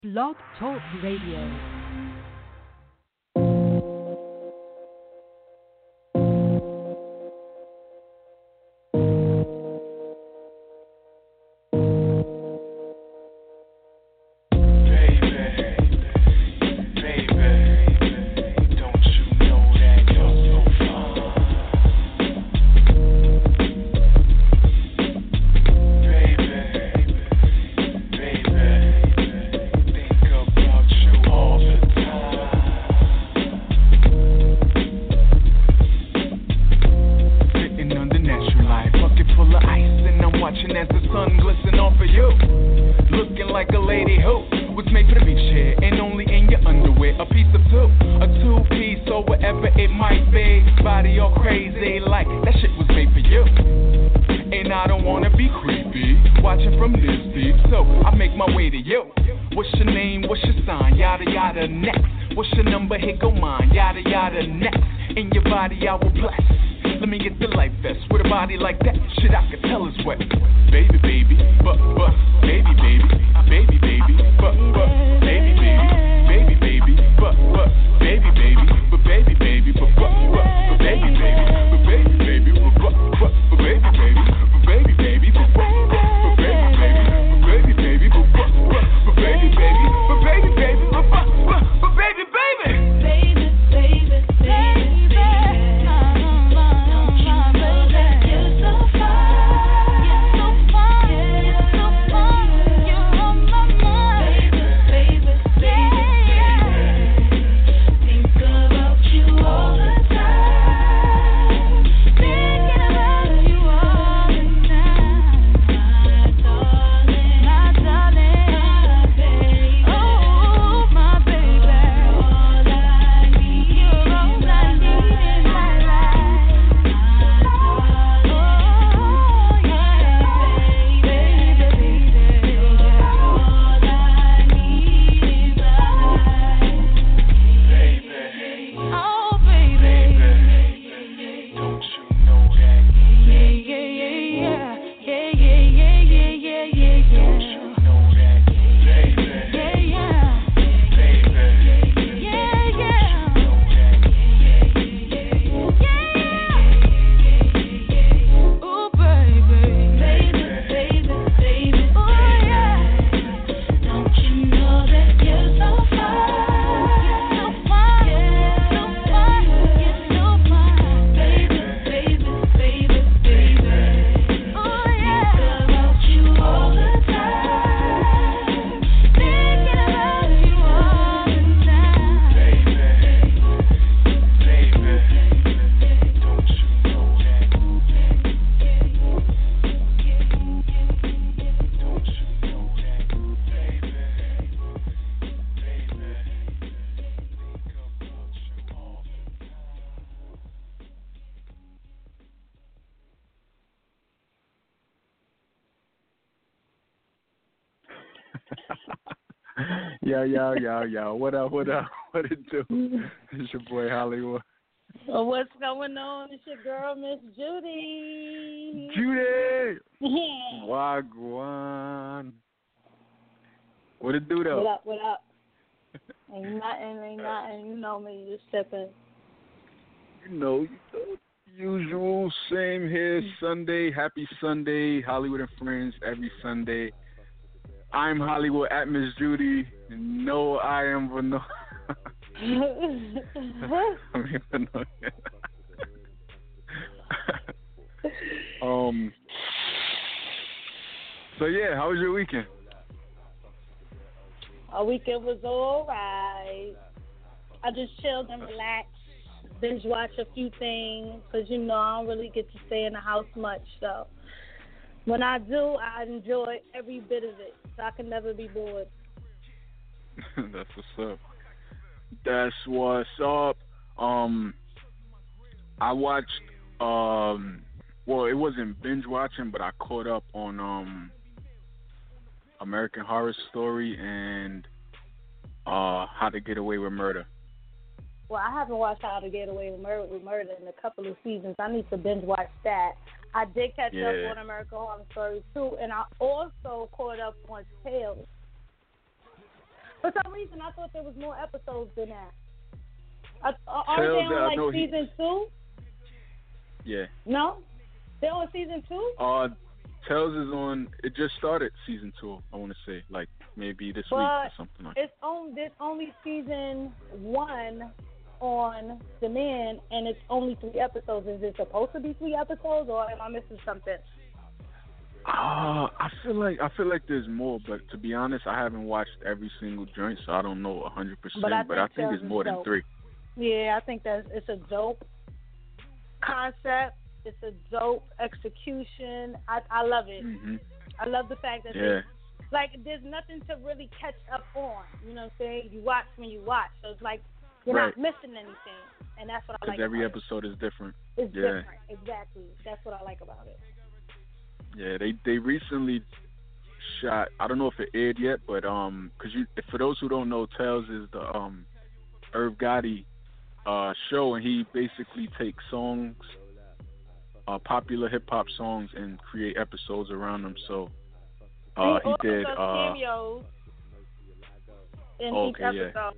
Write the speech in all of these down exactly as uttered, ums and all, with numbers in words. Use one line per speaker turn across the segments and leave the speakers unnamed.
Blog Talk Radio.
Yo, yo, yo, yo. What up, what up? What it do? It's your boy Hollywood.
Well, what's going on? It's your girl, Miss Judy.
Judy! Wagwan. What it do, though?
What up, what up? Ain't nothing, ain't nothing. You know me, you stepping.
You know, usual, same here, Sunday. Happy Sunday, Hollywood and Friends, every Sunday. I'm Hollywood at Miss Judy. No, I am Vanilla. I mean, Vanilla. um. So yeah, how was your weekend?
Our weekend was all right. I just chilled and relaxed, binge watch a few things, because you know I don't really get to stay in the house much. So when I do, I enjoy every bit of it. So I can never be bored.
That's what's up. That's what's up. Um, I watched. Um, well, it wasn't binge watching, but I caught up on um, American Horror Story and uh, How to Get Away with Murder.
Well, I haven't watched How to Get Away with Murder, with Murder in a couple of seasons. I need to binge watch that. I did catch
yeah.
up on American Horror Story too, and I also caught up on Tales. For some reason, I thought there was more episodes than that. Are, are
Tales,
they on
uh,
like
no, he-
season two?
Yeah.
No, they're on season two.
Uh, Tales is on. It just started season two. I want to say like maybe this week or
But
something like that.
it's on. There's only season one on demand, and it's only three episodes. Is it supposed to be three episodes, or am I missing something?
Uh, I feel like I feel like there's more, but to be honest, I haven't watched every single joint, so I don't know a hundred percent.
But I
But I
think
think
Tales
it's more
is
than
dope.
three.
Yeah, I think that it's a dope concept. It's a dope execution. I I love it.
Mhm.
I love the fact that
Yeah.
they, like there's nothing to really catch up on. You know what I'm saying? You watch when you watch, so it's like you're
Right.
not missing anything, and that's what I
Because
like.
every
about
episode is different.
it. It's
yeah.
different. Exactly. That's what I like about it.
Yeah, they they recently shot. I don't know if it aired yet, but um, because you for those who don't know, Tales is the um, Irv Gotti uh show, and he basically takes songs, uh, popular hip hop songs, and create episodes around them. So uh, he
also
did.
does
Uh,
cameos in
okay,
each
yeah.
episode.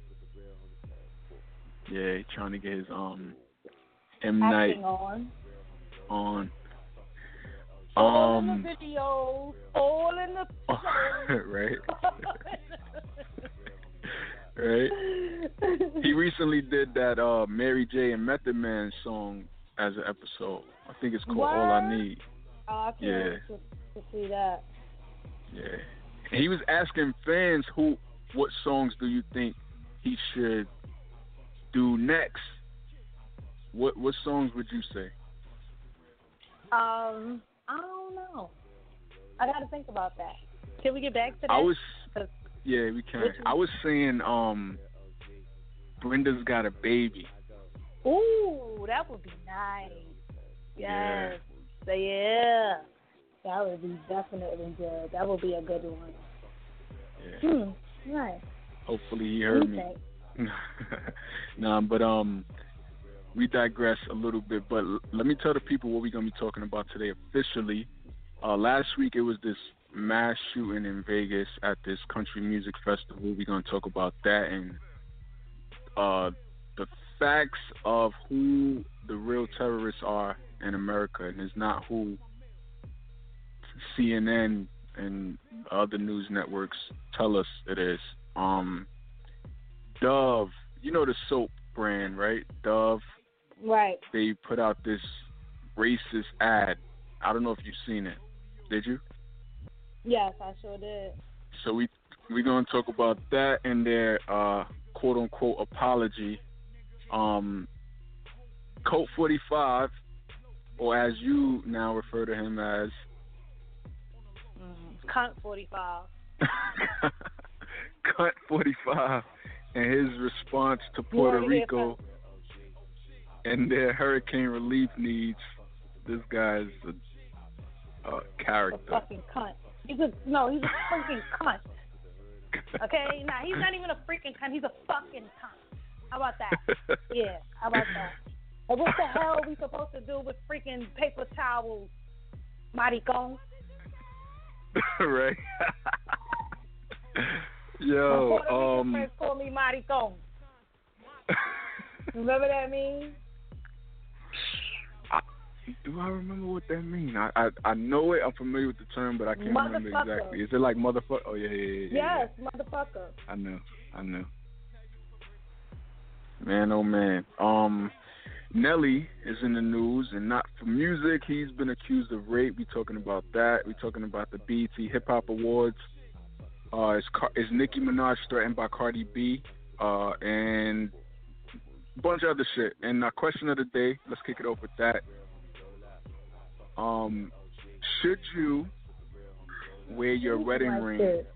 yeah, he trying to get his um M
Acting
Night
on.
on.
All
Um,
in the videos, all in the shows.
right. Right. He recently did that uh, Mary J and Method Man song as an episode. I think it's called
What?
All I Need.
Oh, I can't
Yeah.
wait to, to see that.
Yeah. And he was asking fans who, what songs do you think he should do next? What what songs would you say?
Um, I don't know. I got to think about that. Can we get back to that?
I was,
'Cause-
yeah, we can.
Which one?
I was saying, um, Brenda's Got a Baby.
Ooh, that would be nice.
Yeah.
Yes. So, yeah. That would be definitely good. That would be a good one.
Yeah.
Hmm. Nice.
Hopefully he heard
What do
me.
you think?
nah, but um, we digress a little bit. But l- let me tell the people what we're gonna be talking about today officially. Uh, last week it was this mass shooting in Vegas at this country music festival. We're gonna talk about that and uh, the facts of who the real terrorists are in America, and it's not who C N N and other news networks tell us it is. Um, Dove, you know the soap brand, right? Dove.
Right.
They put out this racist ad. I don't know if you've seen it. Did you?
Yes, I sure did.
So we we're gonna talk about that and their uh, quote unquote apology. Um, Colt forty-five, or as you now refer to him as
Mm. Cunt forty-five.
Cunt forty-five, and his response to Puerto
You heard it here
Rico and their hurricane relief needs. This guy's a, a
A
character.
fucking cunt. He's a no. He's a freaking cunt. Okay, nah, he's not even a freaking cunt. He's a fucking cunt. How about that? Yeah, how about that? And what the hell are we supposed to do with freaking paper towels, maricon?
Right.
My
Yo,
Puerto Rican
um,
friends call me maricon. Remember that meme?
I, do I remember what that means? I, I I know it. I'm familiar with the term, but I can't remember
Motherfucker.
exactly. Is it like motherfucker? Oh yeah, yeah, yeah. yeah,
Yes, motherfucker.
yeah. I know, I know. Man, oh man. Um, Nelly is in the news, and not for music. He's been accused of rape. We're talking about that. We're talking about the B E T Hip Hop Awards. Uh, is, Car- is Nicki Minaj threatened by Cardi B? Uh, and a bunch of other shit. And our question of the day, let's kick it off with that. Um, should you wear your wedding
Like
ring
this.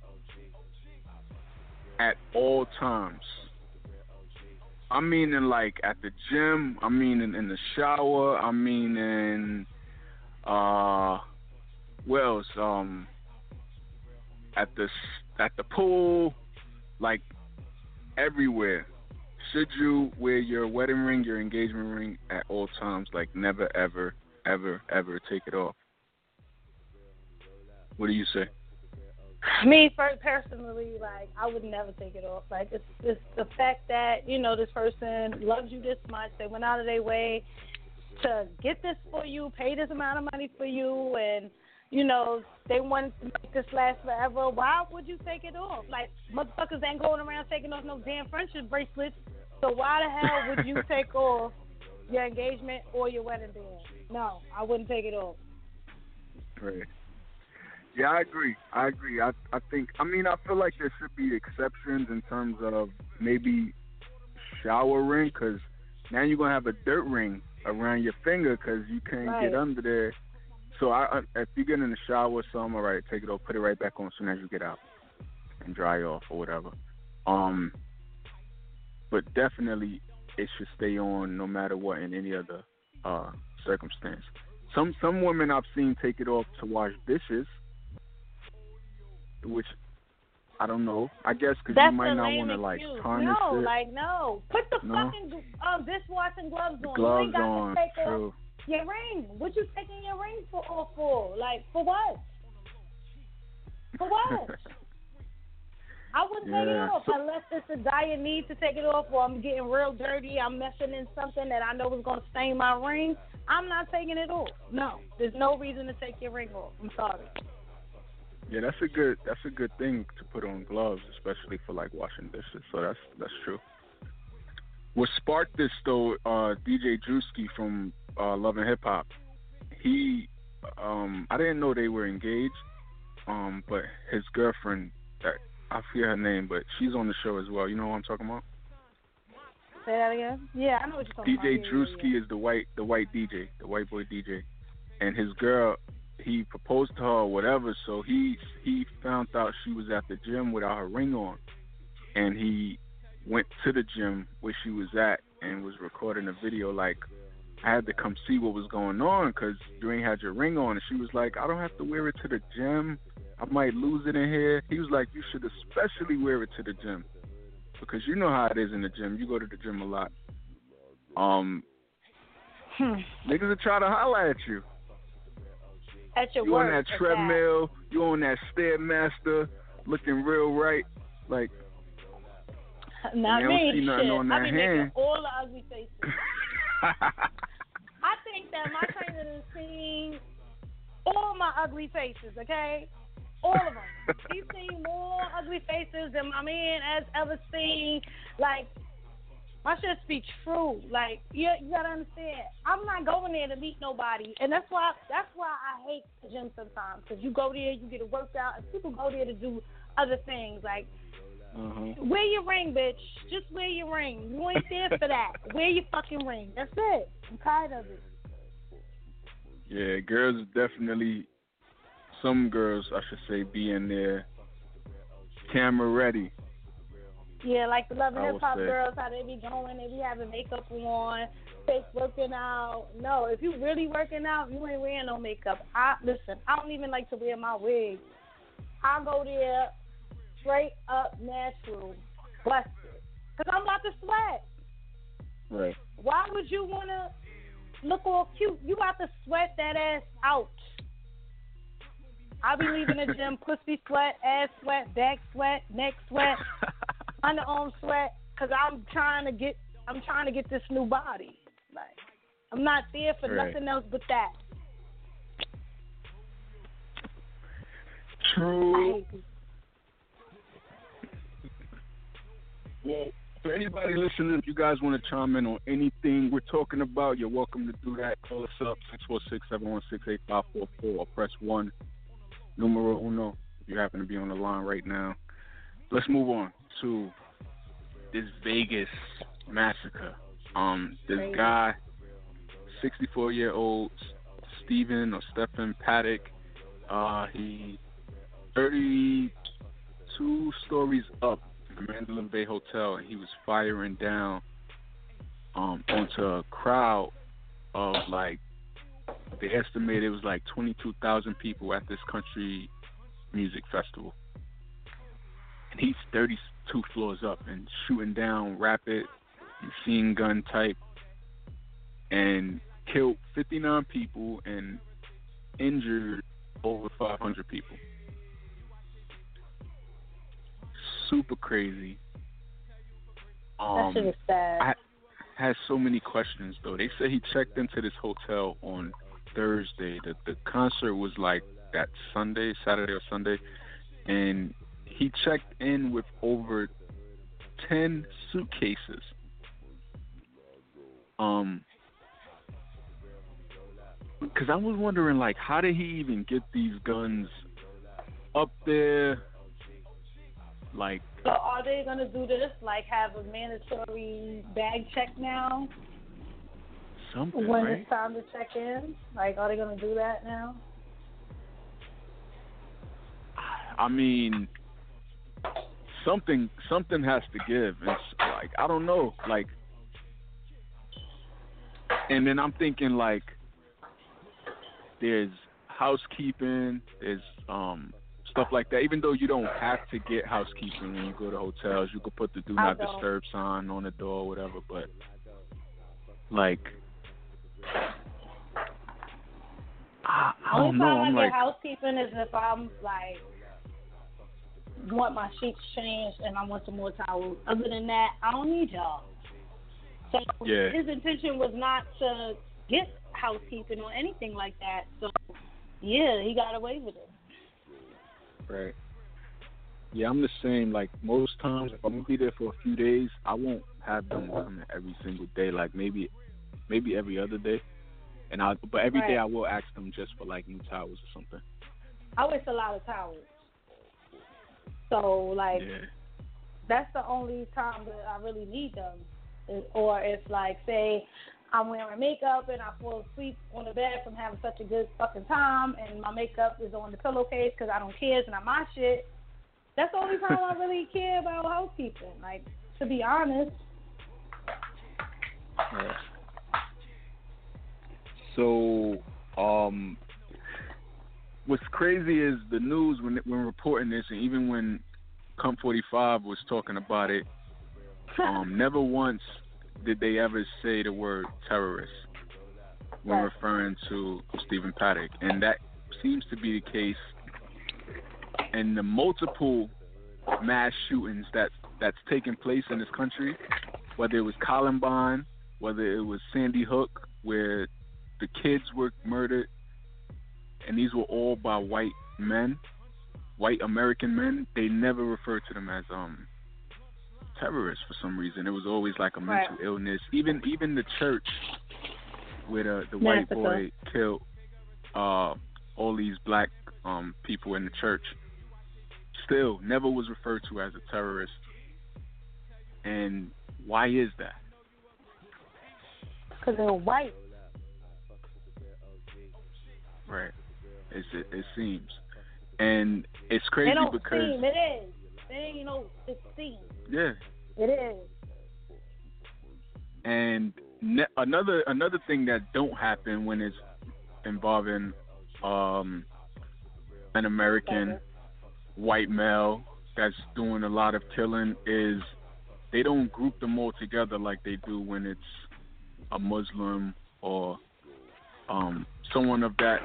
at all times? I mean, in like at the gym. I mean, in, in the shower. I mean, in uh, where else? Um, at the at the pool, like everywhere. Should you wear your wedding ring, your engagement ring at all times? Like never, ever, ever, ever take it off. What do you say?
Me, for personally, like I would never take it off. Like it's it's the fact that you know this person loves you this much. They went out of their way to get this for you, pay this amount of money for you, and you know they want to make this last forever. Why would you take it off? Like motherfuckers ain't going around taking off no damn friendship bracelets. So why the hell would you take off your engagement or your wedding band? No, I wouldn't take it off.
Right. Yeah, I agree. I agree. I I think. I mean, I feel like there should be exceptions in terms of maybe shower ring, because now you're gonna have a dirt ring around your finger because you can't
Right.
get under there. So I, I, if you get in the shower or something, all right, take it off, put it right back on as soon as you get out, and dry off or whatever. Um, but definitely it should stay on no matter what in any other uh circumstance. Some some women I've seen take it off to wash dishes, which I don't know. I guess because you might not want to like tarnish
no,
it.
like no. Put the
No?
fucking um, dishwashing gloves on.
Gloves
you ain't got
on.
to take
True.
off your ring. What you taking your ring for? Off for? Like for what? For what? I wouldn't take it
Yeah,
off
so-
unless it's a dire need to take it off, or I'm getting real dirty. I'm messing in something that I know is gonna stain my ring. I'm not taking it off. No, there's no reason to take your ring off. I'm sorry.
Yeah, that's a good that's a good thing to put on gloves, especially for like washing dishes. So that's that's true. What sparked this though, uh, D J Drewski from uh, Love and Hip Hop, he, um, I didn't know they were engaged, um, but his girlfriend, I forget her name, but she's on the show as well. You know what I'm talking about?
Say that again. Yeah, I know what you're talking
D J
about. Yeah,
Drewski
yeah, yeah.
is the white the white D J, the white boy D J, and his girl, he proposed to her or whatever. So he he found out she was at the gym without her ring on, and he went to the gym where she was at and was recording a video. Like, I had to come see what was going on because you ain't had your ring on. And she was like, I don't have to wear it to the gym. I might lose it in here. He was like, you should especially wear it to the gym because you know how it is in the gym. You go to the gym a lot. Um,
Hmm.
niggas will try to holler at you.
At your
You
work.
on that
at
treadmill, you on that Stairmaster, looking real right. Like,
that. Not
you don't
me.
see nothing
Shit.
on
I
that
be making
hand.
all the ugly faces. I think that my trainer has seen all my ugly faces, okay? All of them. He's seen more ugly faces than my man has ever seen. Like, my shit be true. Like, you, you gotta understand, I'm not going there to meet nobody. And that's why that's why I hate the gym sometimes. Because you go there, you get a workout, and people go there to do other things. Like,
uh-huh.
wear your ring, bitch. Just wear your ring. You ain't there for that. Wear your fucking ring. That's it. I'm tired of it.
Yeah, girls definitely, some girls, I should say, be in there camera ready.
Yeah, like the Love and
I
Hip
would
Hop
say.
girls, how they be going, they be having makeup on, fake working out. No, if you really working out, you ain't wearing no makeup. I listen, I don't even like to wear my wig. I go there straight up natural, busted. Because I'm about to sweat.
Right.
Why would you want to look all cute? You about to sweat that ass out. I'll be leaving the gym, pussy sweat, ass sweat, back sweat, neck sweat, underarm sweat, because I'm trying to get, I'm trying to get this new body. Like, I'm not there for
Right.
nothing else but that. I
True.
hate people.
Well, for anybody listening, if you guys want to chime in on anything we're talking about, you're welcome to do that. Call us up, six four six, seven one six, eight five four four, or press one, numero uno, if you happen to be on the line right now. Let's move on to this Vegas massacre. Um, this
Crazy.
guy, sixty-four-year-old Stephen or Stephen Paddock, uh, he thirty-two stories up in the Mandalay Bay Hotel, and he was firing down um, onto a crowd of like, they estimated it was like twenty-two thousand people at this country music festival. And he's thirty-two floors up and shooting down rapid machine gun type and killed fifty-nine people and injured over five hundred people. super crazy. Um,
that shit is sad.
I had so many questions though. They said he checked into this hotel on Thursday. The the concert was like that Sunday, Saturday or Sunday, and he checked in with over ten suitcases. Um, because I was wondering, like, how did he even get these guns up there? Like,
so are they gonna do this? Like, have a mandatory bag check now
something,
when
right?
it's time to check in? Like, are they gonna do that now?
I mean, something something has to give. It's like, I don't know, like, and then I'm thinking like, there's housekeeping, there's um stuff like that. Even though you don't have to get housekeeping when you go to hotels, you could put the do not disturb sign on the door, or whatever. But like, I, I don't
Only
know.
time
I'm
I
like,
get housekeeping is if I'm like want my sheets changed and I want some more towels. Other than that, I don't need y'all. So
yeah.
his intention was not to get housekeeping or anything like that. So yeah, he got away with it.
Right. Yeah, I'm the same. Like, most times, if I'm gonna be there for a few days, I won't have them coming every single day. Like, maybe, maybe every other day. And I, but every
right.
day I will ask them just for like new towels or something.
I waste a lot of towels. So like,
yeah.
that's the only time that I really need them. Or if like, say, I'm wearing makeup and I fall asleep on the bed from having such a good fucking time, and my makeup is on the pillowcase because I don't care, it's not my shit. That's the only time I really care about housekeeping. Like, to be honest.
Yeah. So, um, what's crazy is the news when when reporting this, and even when Com forty-five was talking about it, um, never once did they ever say the word terrorist when
right.
referring to Stephen Paddock, and that seems to be the case in the multiple mass shootings that that's taken place in this country, whether it was Columbine, whether it was Sandy Hook, where the kids were murdered, and these were all by white men, white American men. They never referred to them as um terrorists for some reason. It was always like a mental
right.
illness. Even even the church where the, the white
Massacre.
boy killed uh, all these black um, people in the church, still never was referred to as a terrorist. And why is that?
Because they're white.
Right. It's, it, it seems. And it's crazy
They don't
because...
seem, it is. They ain't, you know, it seems.
Yeah.
It is.
And ne- another another thing that don't happen when it's involving um, an American white male that's doing a lot of killing is they don't group them all together like they do when it's a Muslim or um, someone of that,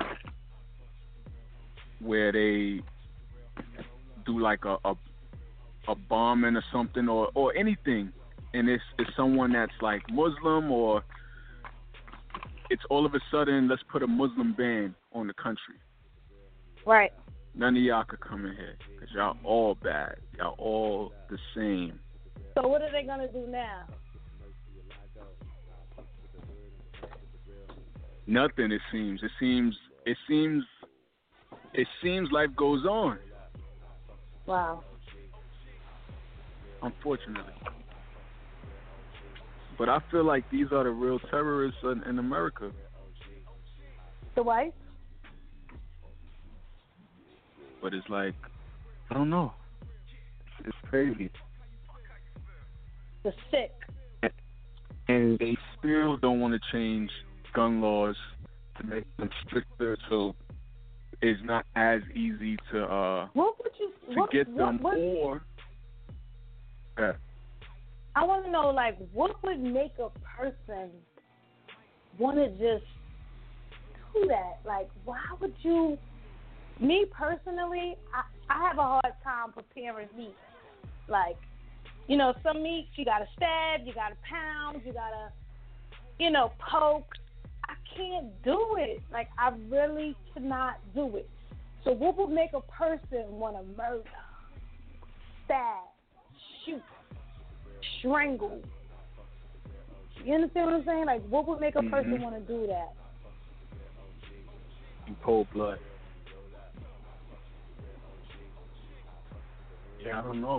where they do like a, a a bombing or something, or, or anything, and it's, it's someone that's like Muslim, or it's all of a sudden, let's put a Muslim ban on the country.
Right.
None of y'all could come in here because y'all all bad. Y'all all the same.
So what are they going to do now?
Nothing, it seems. It seems, it seems, it seems life goes on.
Wow.
Unfortunately. But I feel like these are the real terrorists in, in America.
The whites?
But it's like, I don't know. It's crazy.
The sick.
And they still don't want to change gun laws to make them stricter, so it's not as easy to uh
what would you,
to
what,
get
what,
them
what,
or yeah.
I want to know, like, what would make a person want to just do that? Like, why would you? Me personally, I, I have a hard time preparing meat. Like, you know, some meats you gotta stab, you gotta pound, you gotta, you know, poke. I can't do it. Like, I really cannot do it. So what would make a person want to murder, stab, shoot, strangle? You understand what I'm saying? Like, what would make a person
mm-hmm.
want to do that?
In cold blood. Yeah, I don't know.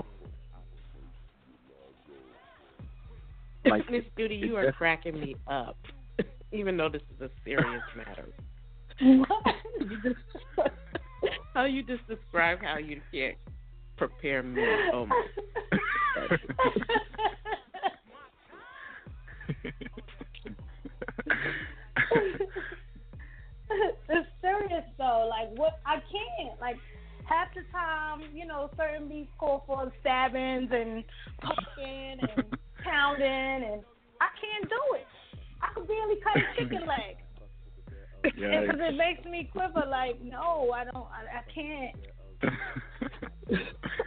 Like, Miss Judy, you are cracking me up, even though this is a serious matter.
What?
You just, how you just describe how you can't prepare me? Oh my.
It's serious though. Like, what? I can't. Like, half the time, you know, certain beats call for stabbings and poking and pounding, and I can't do it. I could barely cut a chicken leg because it makes me quiver. Like, no, I don't. I, I can't.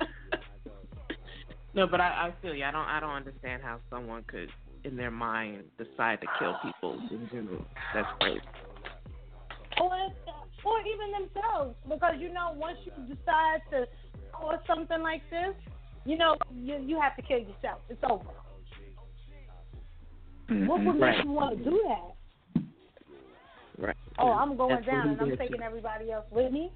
No, but I, I feel you. I don't. I don't understand how someone could, in their mind, decide to kill people in general. That's crazy.
Or, or even themselves, because you know, once you decide to cause something like this, you know, you you have to kill yourself. It's over.
Mm-hmm.
What would make
Right.
you want to do that?
Right.
Oh, I'm going
That's
down and I'm
what
taking
too.
everybody else with me.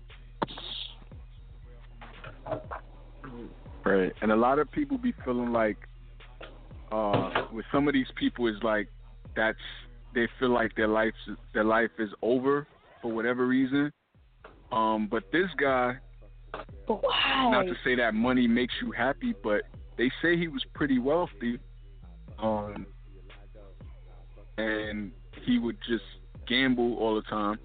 Right, and a lot of people be feeling like, uh, with some of these people is like, that's they feel like their life their life is over for whatever reason. Um, but this guy,
But why?
not to say that money makes you happy, but they say he was pretty wealthy, um, and he would just gamble all the time.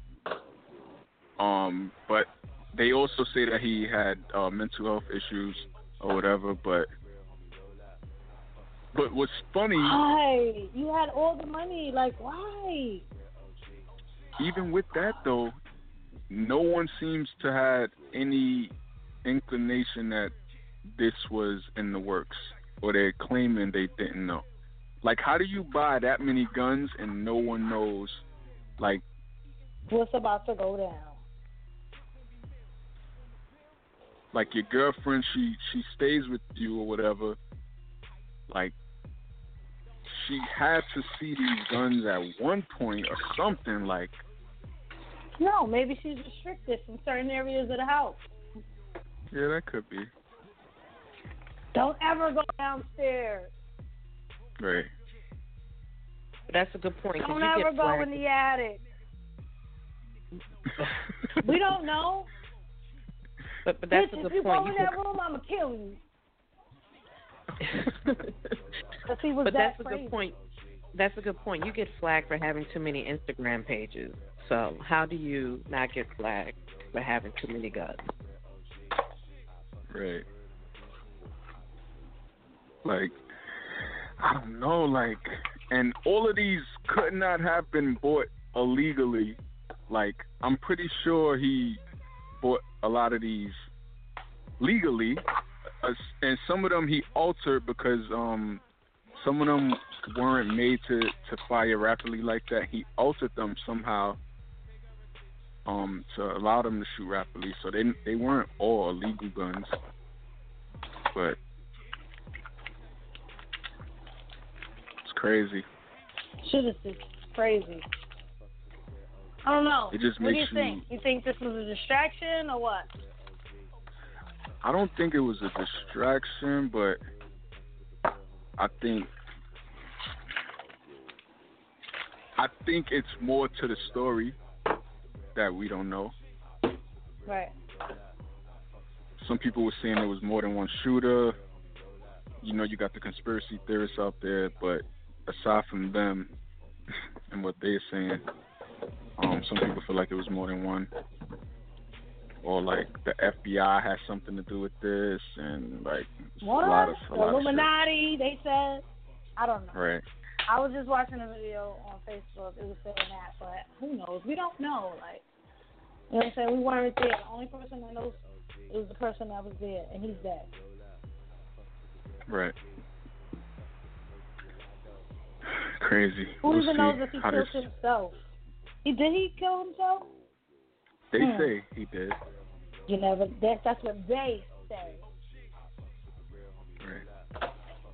Um, but they also say that he had uh, mental health issues or whatever. But but what's funny?
Why? You had all the money. Like, why?
Even with that though, no one seems to have any inclination that this was in the works, or they're claiming they didn't know. Like, how do you buy that many guns and no one knows, like,
What's about to go down?
like your girlfriend, she she stays with you or whatever, like, she had to see these guns at one point or something, like.
No, maybe she's restricted from certain areas of the house.
Yeah, that could be.
Don't ever go downstairs.
Right.
But that's a good point. 'cause
Don't
you
ever
get
go
flagged.
in the attic. We don't know.
But but that's
Bitch,
a
if
good
you
point.
go in
You
that
get-
room, I'ma kill you. Cause he was
but
that
that's a
crazy.
good point. That's a good point. You get flagged for having too many Instagram pages. So how do you not get flagged for having too many guns?
Right. Like, I don't know, like, and all of these could not have been bought illegally. Like, I'm pretty sure he bought a lot of these legally, uh, and some of them he altered because um some of them weren't made to, to fire rapidly like that. He altered them somehow um to allow them to shoot rapidly, so they they weren't all illegal guns, but it's crazy.
Shit is just crazy. I don't know.
It just
what do
makes
you think? You think this was a distraction or what?
I don't think it was a distraction, but I think I think it's more to the story that we don't know.
Right.
Some people were saying there was more than one shooter. You know, you got the conspiracy theorists out there, but aside from them and what they're saying, um, some people feel like it was more than one. Or like the F B I has something to do with this, and like
What?
a lot of a
The
lot
Illuminati, they said. I don't know.
of shit. Right.
I was just watching a video on Facebook. It was saying that, but who knows? We don't know. Like, you know what I'm saying? We weren't there. The only person that knows is the person that was there, and he's dead.
Right. Crazy.
Who
We'll
even
see
knows if he
how
killed
this.
himself? He did he kill himself?
They
Hmm.
say he did.
You never. That, that's what they say.
Right.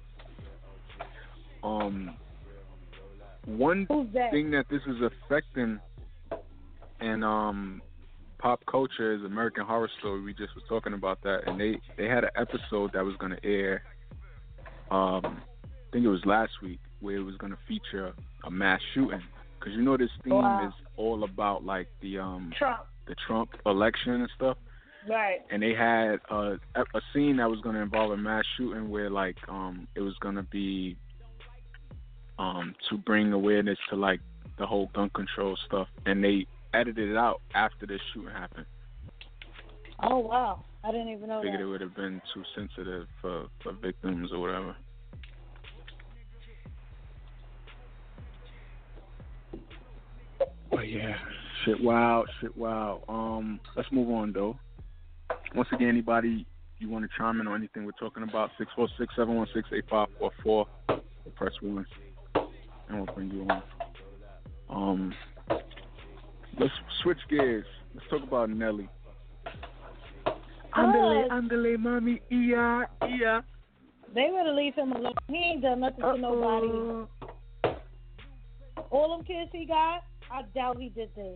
Um. One
Who's that?
thing that this is affecting in um pop culture is American Horror Story. We just was talking about that, and they they had an episode that was going to air. Um, I think it was last week, where it was going to feature a mass shooting. Because you know this theme
Wow.
is all about like the um
Trump.
the Trump election and stuff.
Right.
And they had a a scene that was going to involve a mass shooting where like um it was going to be um to bring awareness to like the whole gun control stuff, and they edited it out after the shooting happened.
Oh wow, I didn't even know
Figured
that.
it would have been too sensitive for, for victims or whatever. But yeah, shit wow, shit wow. Um, let's move on though. Once again, anybody you want to chime in on anything we're talking about, six four six, seven one six, eight five four four, press one, and we'll bring you on. Um, let's switch gears. Let's talk about Nelly. Andale, andale, mommy, iya, iya.
They better leave him alone. He ain't done nothing to nobody. All them kids he got, I doubt he did this.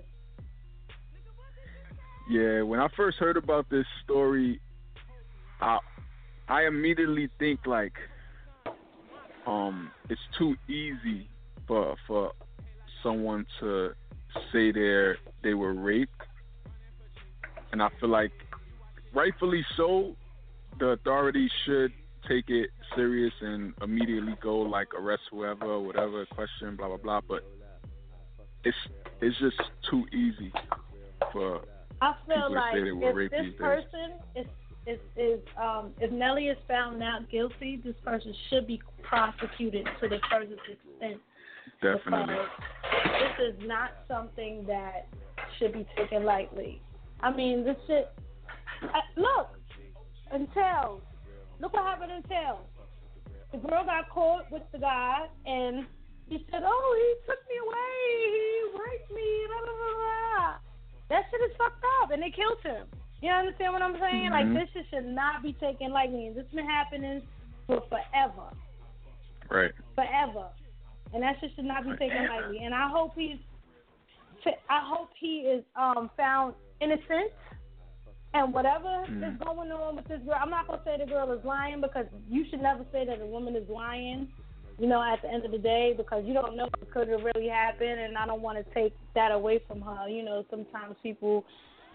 Yeah, when I first heard about this story, I I immediately think like, um, it's too easy for for someone to say they they were raped, and I feel like rightfully so, the authorities should take it serious and immediately go like arrest whoever or whatever, question, blah blah blah. But it's it's just too easy for
I feel
people
like
to say they were
if
raped
this
these days.
person is is is um if Nelly is found not guilty, this person should be prosecuted to the furthest extent.
Definitely.
Because this is not something that should be taken lightly. I mean, this shit. Uh, look, in Tails. Look what happened in Tails. The girl got caught with the guy, and he said, "Oh, he took me away. He raped me." Blah, blah, blah, blah. That shit is fucked up, and they killed him. You understand what I'm saying?
Mm-hmm.
Like, this shit should not be taken lightly. And this been happening for forever.
Right.
Forever. And that shit should not be taken lightly. And I hope he's, I hope he is um found innocent. And whatever mm. is going on with this girl, I'm not going to say the girl is lying, because you should never say that a woman is lying, you know, at the end of the day, because you don't know what could have really happened, and I don't want to take that away from her. You know, sometimes people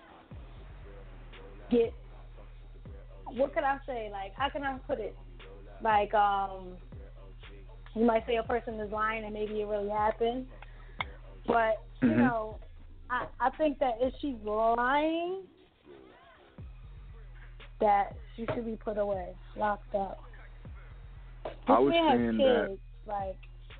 get, what can I say? Like, how can I put it? Like, um, you might say a person is lying and maybe it really happened. But, you mm-hmm. know, I, I think that if she's lying, that she should be put away, locked up.
I was saying
kids,
that.
Like,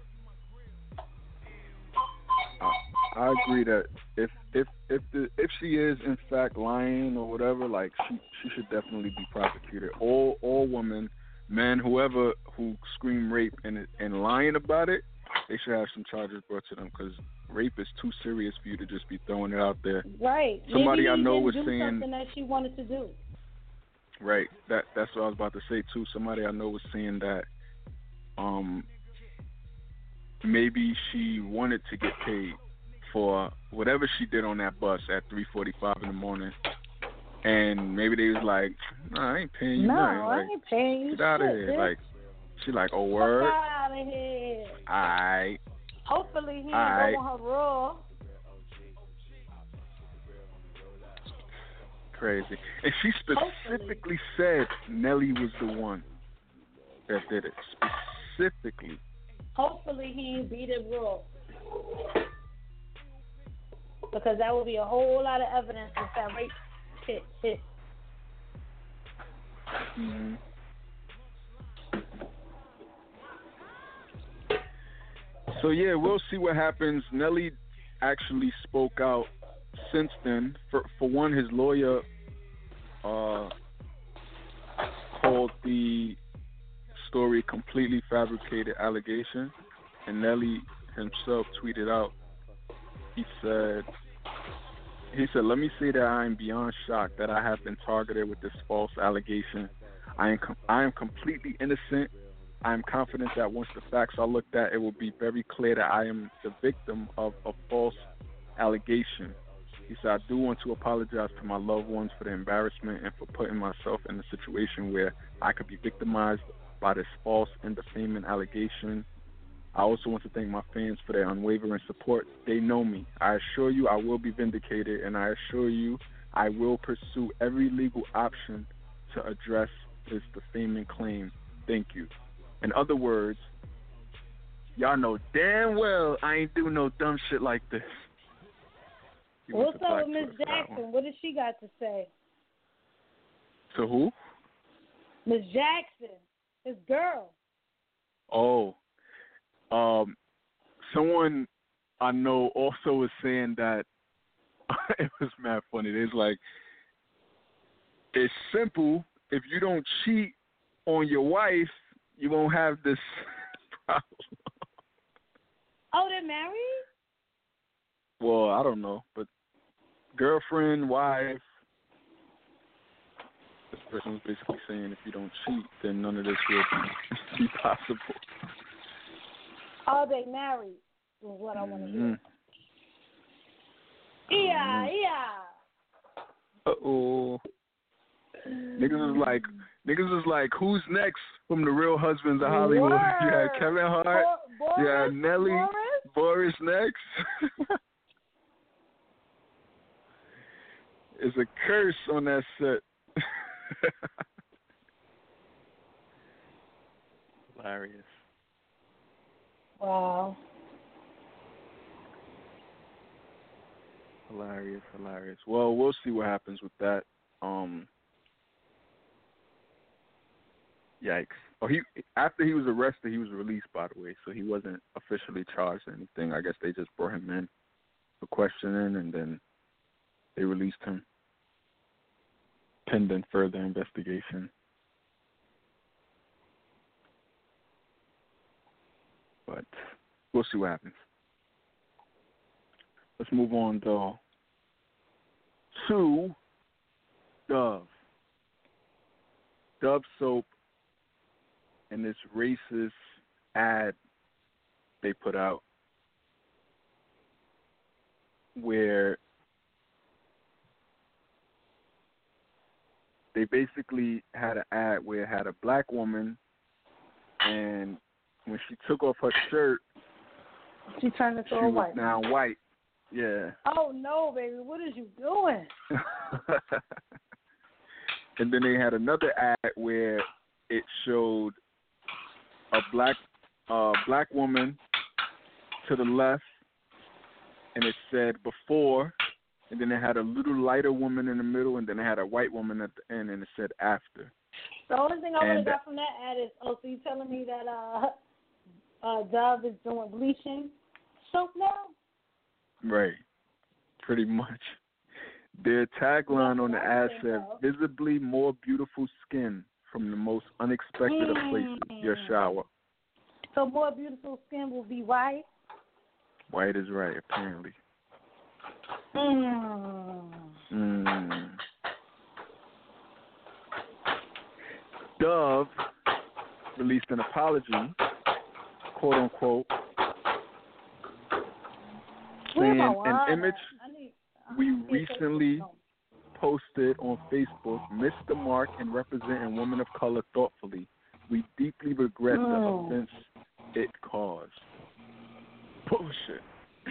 I, I agree that if if if the if she is in fact lying or whatever, like she she should definitely be prosecuted. All all women, men, whoever who scream rape and and lying about it, they should have some charges brought to them, because rape is too serious for you to just be throwing it out there.
Right.
Somebody
Maybe
I know
didn't
was
do
saying
something that she wanted to do.
Right. That that's what I was about to say too. Somebody I know was saying that um maybe she wanted to get paid for whatever she did on that bus at three forty-five in the morning, and maybe they was like, "Nah, I ain't paying you
no,
nothing.
I
Like,
ain't paying you
get out of
shit,
here."
Bitch.
Like, she like, "Oh, word."
Get out of here.
Alright.
Hopefully he ain't
Alright.
going her raw.
Crazy. And she specifically said Nelly was the one that did it. Specifically.
Hopefully he ain't beat it raw. Because that would be a whole lot of evidence if that rape hit hit.
Mm-hmm. So yeah, we'll see what happens. Nelly actually spoke out since then. For for one, his lawyer uh, called the story completely fabricated allegation, and Nelly himself tweeted out, he said, he said, let me say that I am beyond shocked that I have been targeted with this false allegation. I am, com- I am completely innocent. I am confident that once the facts are looked at, it will be very clear that I am the victim of a false allegation. He said, I do want to apologize to my loved ones for the embarrassment and for putting myself in a situation where I could be victimized by this false and defaming allegation. I also want to thank my fans for their unwavering support. They know me. I assure you I will be vindicated, and I assure you I will pursue every legal option to address this defaming claim. Thank you. In other words, y'all know damn well I ain't do no dumb shit like this. He
What's
went to
up
Black
with Miss
Twitter for that one.
Jackson? What does she got to say?
To who?
Miss Jackson, his girl.
Oh, um, someone I know also was saying that it was mad funny. It's like, it's simple. If you don't cheat on your wife, you won't have this problem.
Oh, they're married?
Well, I don't know, but girlfriend, wife. This person was basically saying if you don't cheat, then none of this will be, be possible.
Are they married? Is what I want to hear.
Mm-hmm.
Yeah, yeah.
Uh oh. Niggas is like, niggas is like, who's next from the Real Husbands of Hollywood?
Word.
You had Kevin Hart.
Bo- Boris,
you had Nelly.
Boris?
Boris next. It's a curse on that set. Hilarious.
Wow.
Hilarious, hilarious. Well, we'll see what happens with that. Um, yikes. Oh, he after he was arrested, he was released, by the way, so he wasn't officially charged or anything. I guess they just brought him in for questioning, and then they released him pending further investigation. But we'll see what happens. Let's move on, though, to Dove. Dove soap and this racist ad they put out where they basically had an ad where it had a black woman, and when she took off her shirt,
She turned into
she
a
was
white.
now white. Yeah.
Oh, no, baby. What is you doing?
And then they had another ad where it showed a black uh, black woman to the left, and it said before, and then it had a little lighter woman in the middle, and then it had a white woman at the end, and it said after.
The only thing I would have
And-
got from that ad is, oh, so you telling me that uh, uh, Dove is doing bleaching soap now?
Right. Pretty much. Their tagline on the ad said,
though.
visibly more beautiful skin from the most unexpected of places, your shower.
So more beautiful skin will be white?
White is right, apparently.
Mm.
Mm. Dove released an apology, quote unquote,
Where's
saying
my
an
wallet?
image
I need, I
we
need to get
recently
this.
posted on Facebook missed the mark in representing women of color thoughtfully. We deeply regret
Mm.
the offense it caused. Bullshit.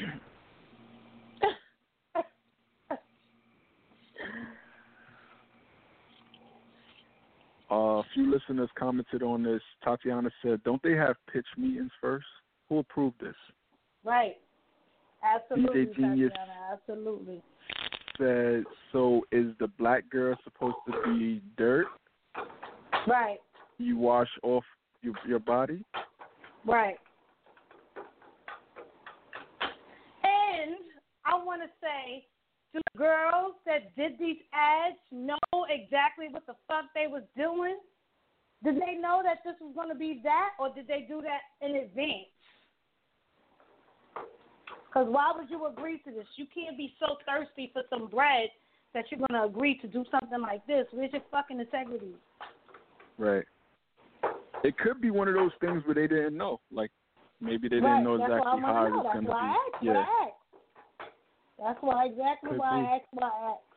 Uh, a few listeners commented on this. Tatiana said, don't they have pitch meetings first? Who approved this?
Right. Absolutely,
D J Genius
Tatiana. Absolutely.
said, so is the black girl supposed to be dirt?
Right.
You wash off your, your body?
Right. And I want to say, do girls that did these ads know exactly what the fuck they was doing? Did they know that this was going to be that, or did they do that in advance? Because why would you agree to this? You can't be so thirsty for some bread that you're going to agree to do something like this. Where's your fucking integrity?
Right. It could be one of those things where they didn't know. Like, maybe they didn't
right.
know
That's
exactly how it
know.
was
That's
going to
why
be.
I asked,
yeah.
why I asked. That's why exactly
Could
why
be.
I asked why I asked.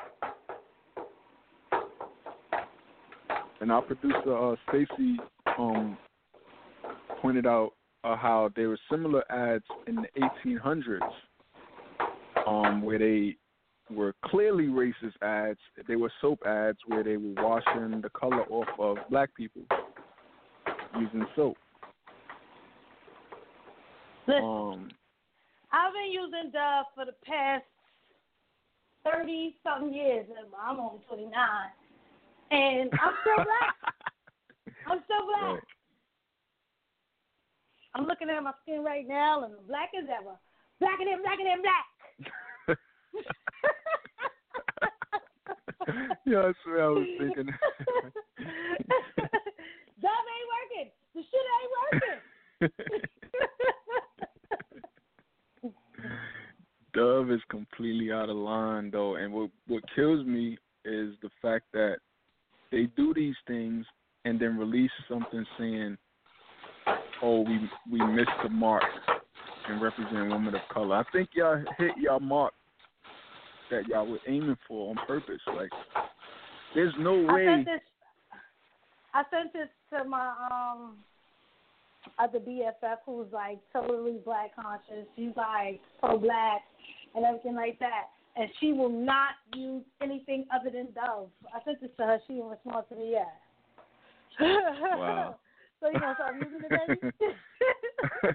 And our producer, uh, Stacy, um, pointed out uh, how there were similar ads in the eighteen hundreds um, where they were clearly racist ads. They were soap ads where they were washing the color off of black people using soap.
Listen,
Um,
I've been using Dove for the past thirty-something years. I'm only twenty-nine. And I'm still black. I'm still black.
Right.
I'm looking at my skin right now, and I'm black as ever. Blacker than blacker than black.
Yeah, that's what I was thinking.
Dove ain't working. The shit ain't working.
Dove is completely out of line, though, and what what kills me is the fact that they do these things and then release something saying, "Oh, we we missed the mark and represent women of color." I think y'all hit y'all mark that y'all were aiming for on purpose. Like, there's no way.
I sent this. I sent this to my um other B F F who's like totally black conscious. She's like pro black and everything like that. And she will not use anything other than Dove. I sent this to her. She didn't respond to me yet.
Wow.
So you gonna start using it, baby?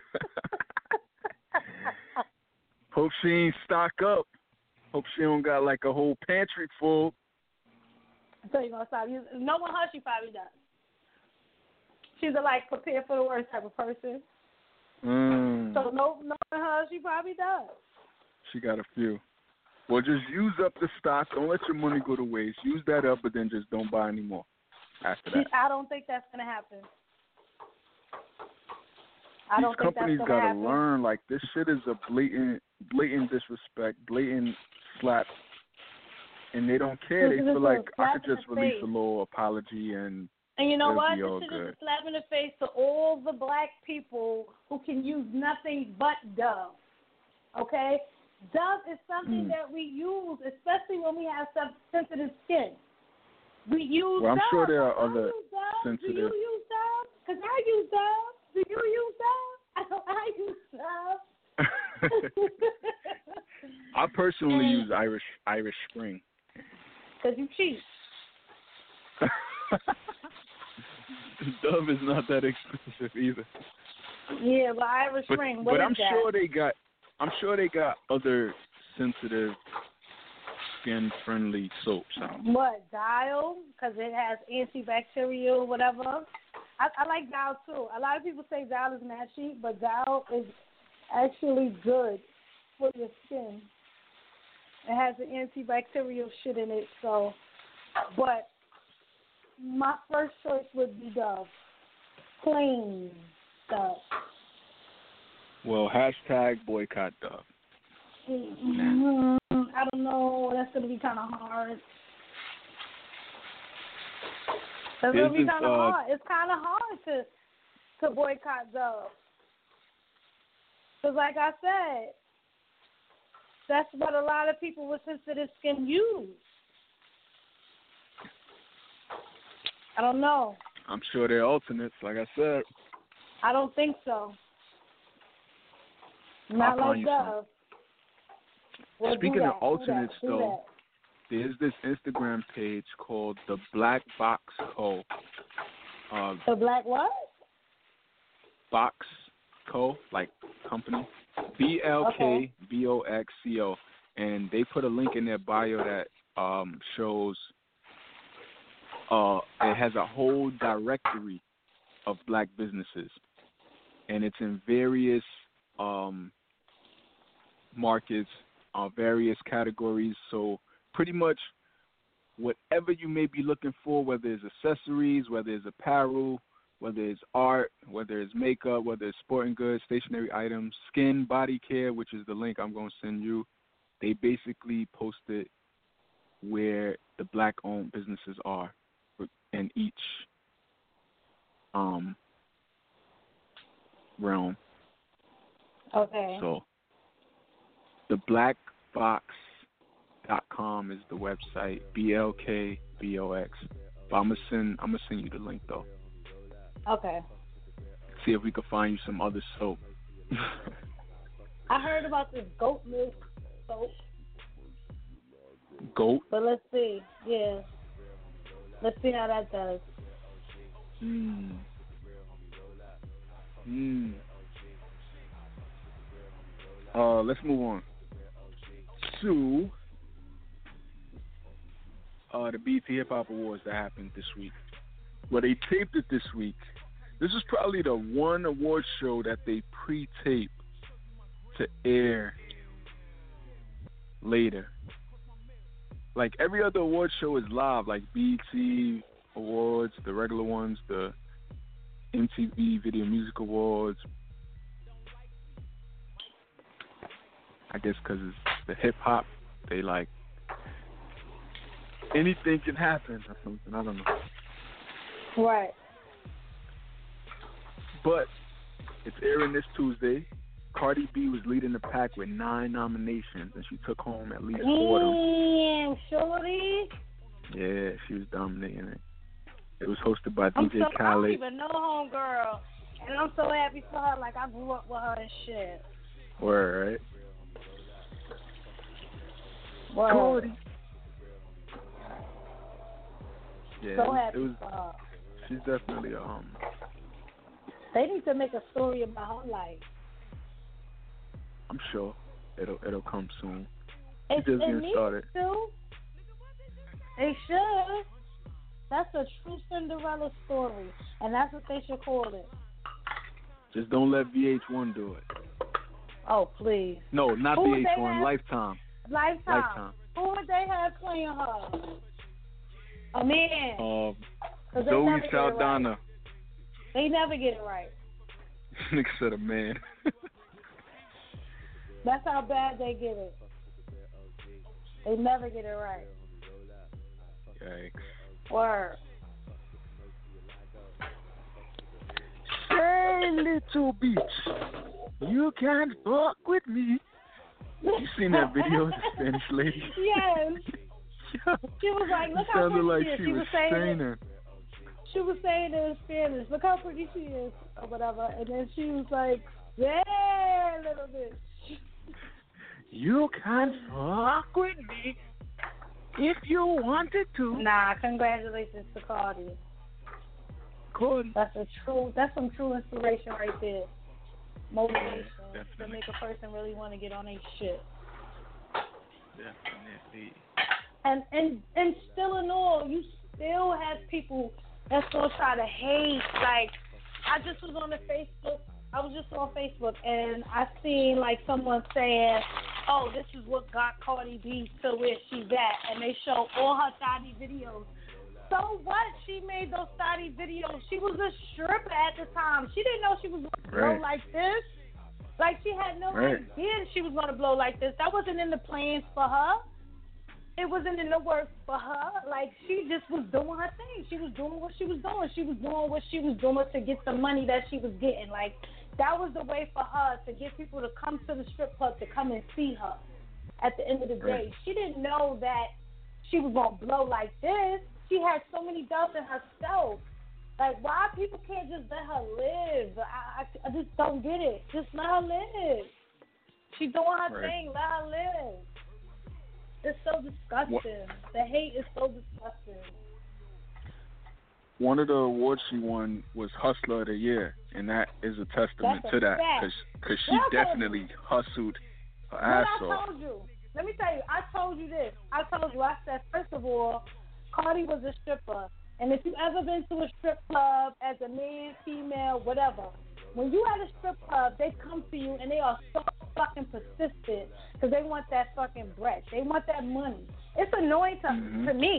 Hope she ain't stock up. Hope she don't got like a whole pantry full.
So you gonna stop using? Knowing her, she probably does. She's a like prepare for the worst type of person.
Mm.
So no, knowing her, she probably does.
She got a few. Well, just use up the stock. Don't let your money go to waste. Use that up, but then just don't buy any more after that.
I don't think that's gonna happen. I
These
don't think
companies
that's gonna
gotta
happen.
learn. Like, this shit is a blatant, blatant disrespect, blatant slap, and they don't care. They
This is
feel
a
like I
slap
could
in
just
the
release
face.
a little apology and
And you know
it'll
what?
be
This
all
shit
good.
is a slap in the face to all the black people who can use nothing but Dove. Okay? Dove is something
Mm.
that we use, especially when we have some sensitive skin. We use
Well, I'm
Dove.
sure there are
I
other
use Dove.
sensitive-
Do you use Dove? Because I use Dove. Do you use Dove? I use Dove.
I personally
And-
use Irish Irish Spring.
Because you cheat.
Dove is not that expensive either.
Yeah, but Irish
But,
Spring, what
but
is
I'm
that?
sure they got I'm sure they got other sensitive skin friendly soaps out.
What, Dial? Because it has antibacterial, whatever. I, I like Dial too. A lot of people say Dial is not cheap, but Dial is actually good for your skin. It has the antibacterial shit in it, so. But my first choice would be Dove. Plain stuff.
Well, hashtag boycott Dove.
Mm, I don't know. That's going to be kind of hard. That's going to be
This is,
kind of
uh,
hard. It's kind of hard to to boycott Dove. Because like I said, that's what a lot of people with sensitive skin use. I don't know.
I'm sure they're alternates, like I said.
I don't think so. Not
I'll
like
find you some.
Dove. Well,
Speaking
do that,
of alternates,
do that, do
though, there's this Instagram page called the Black Box Co. Uh,
that. The black what?
Box Co. Like company. B L K B O X C O. And they put a link in their bio that um, shows. Uh, it has a whole directory of black businesses, and it's in various um, markets, uh, various categories. So pretty much whatever you may be looking for, whether it's accessories, whether it's apparel, whether it's art, whether it's makeup, whether it's sporting goods, stationary items, skin, body care, which is the link I'm going to send you. They basically post it where the black-owned businesses are in each um, realm.
Okay.
So the black box dot com is the website, B L K B O X. But I'm gonna send I'm gonna send you the link though.
Okay.
See if we can find you some other soap.
I heard about this goat milk soap.
Goat?
But let's see. Yeah. Let's see how that does.
Hmm. Hmm. Uh, let's move on to uh, the B E T Hip Hop Awards that happened this week. Well, they taped it this week. This is probably the one award show that they pre-tape to air later. Like every other award show is live, like B E T Awards, the regular ones, the M T V Video Music Awards. I guess because it's the hip hop, they like anything can happen or something. I don't know.
Right.
But it's airing this Tuesday. Cardi B was leading the pack with nine nominations, and she took home at least four of them.
Damn, shorty.
Yeah, she was dominating it. It was hosted by
I'm
D J
so, I don't
Khaled.
even know homegirl, and I'm so happy for her. Like I grew up with her and shit.
Word, right?
Word.
Cardi. Yeah,
So
it was,
happy
it was.
for her.
She's definitely um.
They need to make a story about her life.
I'm sure it'll it'll come soon.
It,
It's just
it
getting
needs
started.
to. They should. That's a true Cinderella story, and that's what they should call it.
Just don't let V H one do it.
Oh, please.
No, not
Who would
V H one.
they have?
Lifetime.
Lifetime.
Lifetime.
Who would they have playing her? A man.
Um,
'Cause they
Zoe
never get it right.
Saldana.
They never get it right.
Nigga said a man.
That's how bad they get it. They never get it right.
Yikes.
Word.
Say, little bitch, you can't fuck with me. You seen that video of the Spanish lady?
Yes.
Yo,
She was like, look
it
how
sounded
pretty
like
she is.
she
She
was
was saying
saying
it.
it.
She was saying it in Spanish. Look how pretty she is, or whatever. And then she was like, yeah, little bitch.
You can't fuck with me if you wanted to.
Nah, congratulations to Cardi.
Cardi.
That's a true. That's some true inspiration right there. Motivation
Yeah,
to
definitely.
make a person really want to get on their shit.
Definitely.
And and and still in all, you still have people that's gonna try to hate. Like I just was on the Facebook. I was just on Facebook and I seen like someone saying, "Oh, this is what got Cardi B to where she's at," and they show all her thotty videos. So what? She made those thotty videos. She was a stripper at the time. She didn't know she was gonna blow
Right.
like this. Like she had no
Right.
idea she was gonna blow like this. That wasn't in the plans for her. It wasn't in the works for her. Like, she just was doing her thing. She was doing what she was doing. She was doing what she was doing to get the money that she was getting. Like, that was the way for her to get people to come to the strip club to come and see her at the end of the day.
Right.
She didn't know that she was going to blow like this. She had so many doubts in herself. Like, why people can't just let her live? I, I, I just don't get it. Just let her live. She's doing her
Right.
thing. Let her live. It's so disgusting.
What?
The hate is so disgusting.
One of the awards she won was Hustler of the Year, and that is a testament
That's
to
a
that,
fact.
because she
What I told
definitely
you?
hustled her
What
ass
I
off.
told you. Let me tell you. I told you this. I told you. I said, first of all, Cardi was a stripper. And if you ever been to a strip club as a man, female, whatever, when you at a strip club, they come to you and they are so fucking persistent because they want that fucking bread. They want that money. It's annoying to,
Mhm.
to me.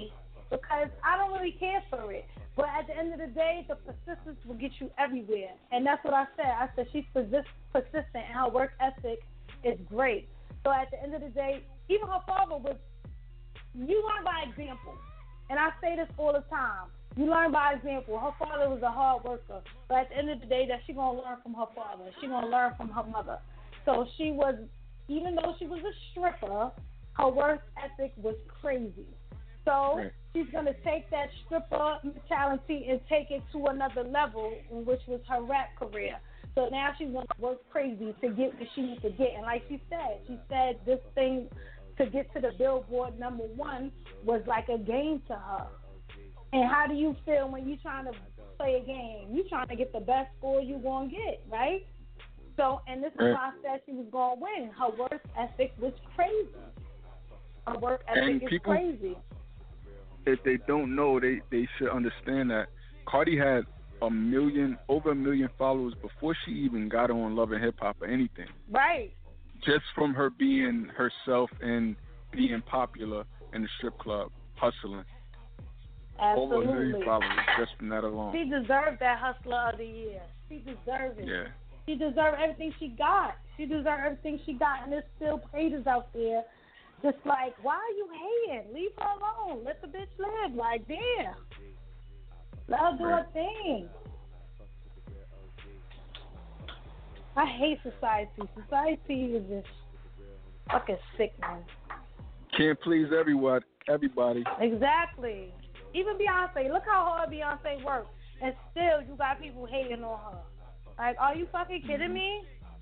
because I don't really care for it. But at the end of the day, the persistence will get you everywhere. And that's what I said. I said she's persist- persistent and her work ethic is great. So at the end of the day, even her father was, you learn by example. And I say this all the time. You learn by example. Her father was a hard worker. But at the end of the day, that she going to learn from her father. She going to learn from her mother. So she was, even though she was a stripper, her work ethic was crazy. So
right.
she's going to take that stripper mentality and take it to another level, which was her rap career. So now she's going to work crazy to get what she needs to get. And like she said, she said this thing to get to the Billboard number one was like a game to her. And how do you feel when you're trying to play a game? You're trying to get the best score you're going to get, right? So, and this is
right.
why I said she was going to win. Her work ethic was crazy. Her work ethic
and
is
people,
crazy.
If they don't know, they, they should understand that Cardi had a million, over a million followers before she even got on Love and Hip Hop or anything.
Right.
Just from her being herself and being popular in the strip club, hustling.
Absolutely.
Over a million followers just from that alone.
She deserved that Hustler of the Year. She deserved it.
Yeah.
She deserved everything she got. She deserved everything she got, and there's still haters out there just like, why are you hating? Leave her alone. Let the bitch live. Like, damn. Let her do
right.
her thing. I hate society. Society is just fucking sick, man.
Can't please everyone, everybody.
Exactly. Even Beyonce. Look how hard Beyonce works. And still you got people hating on her. Like, are you fucking kidding me?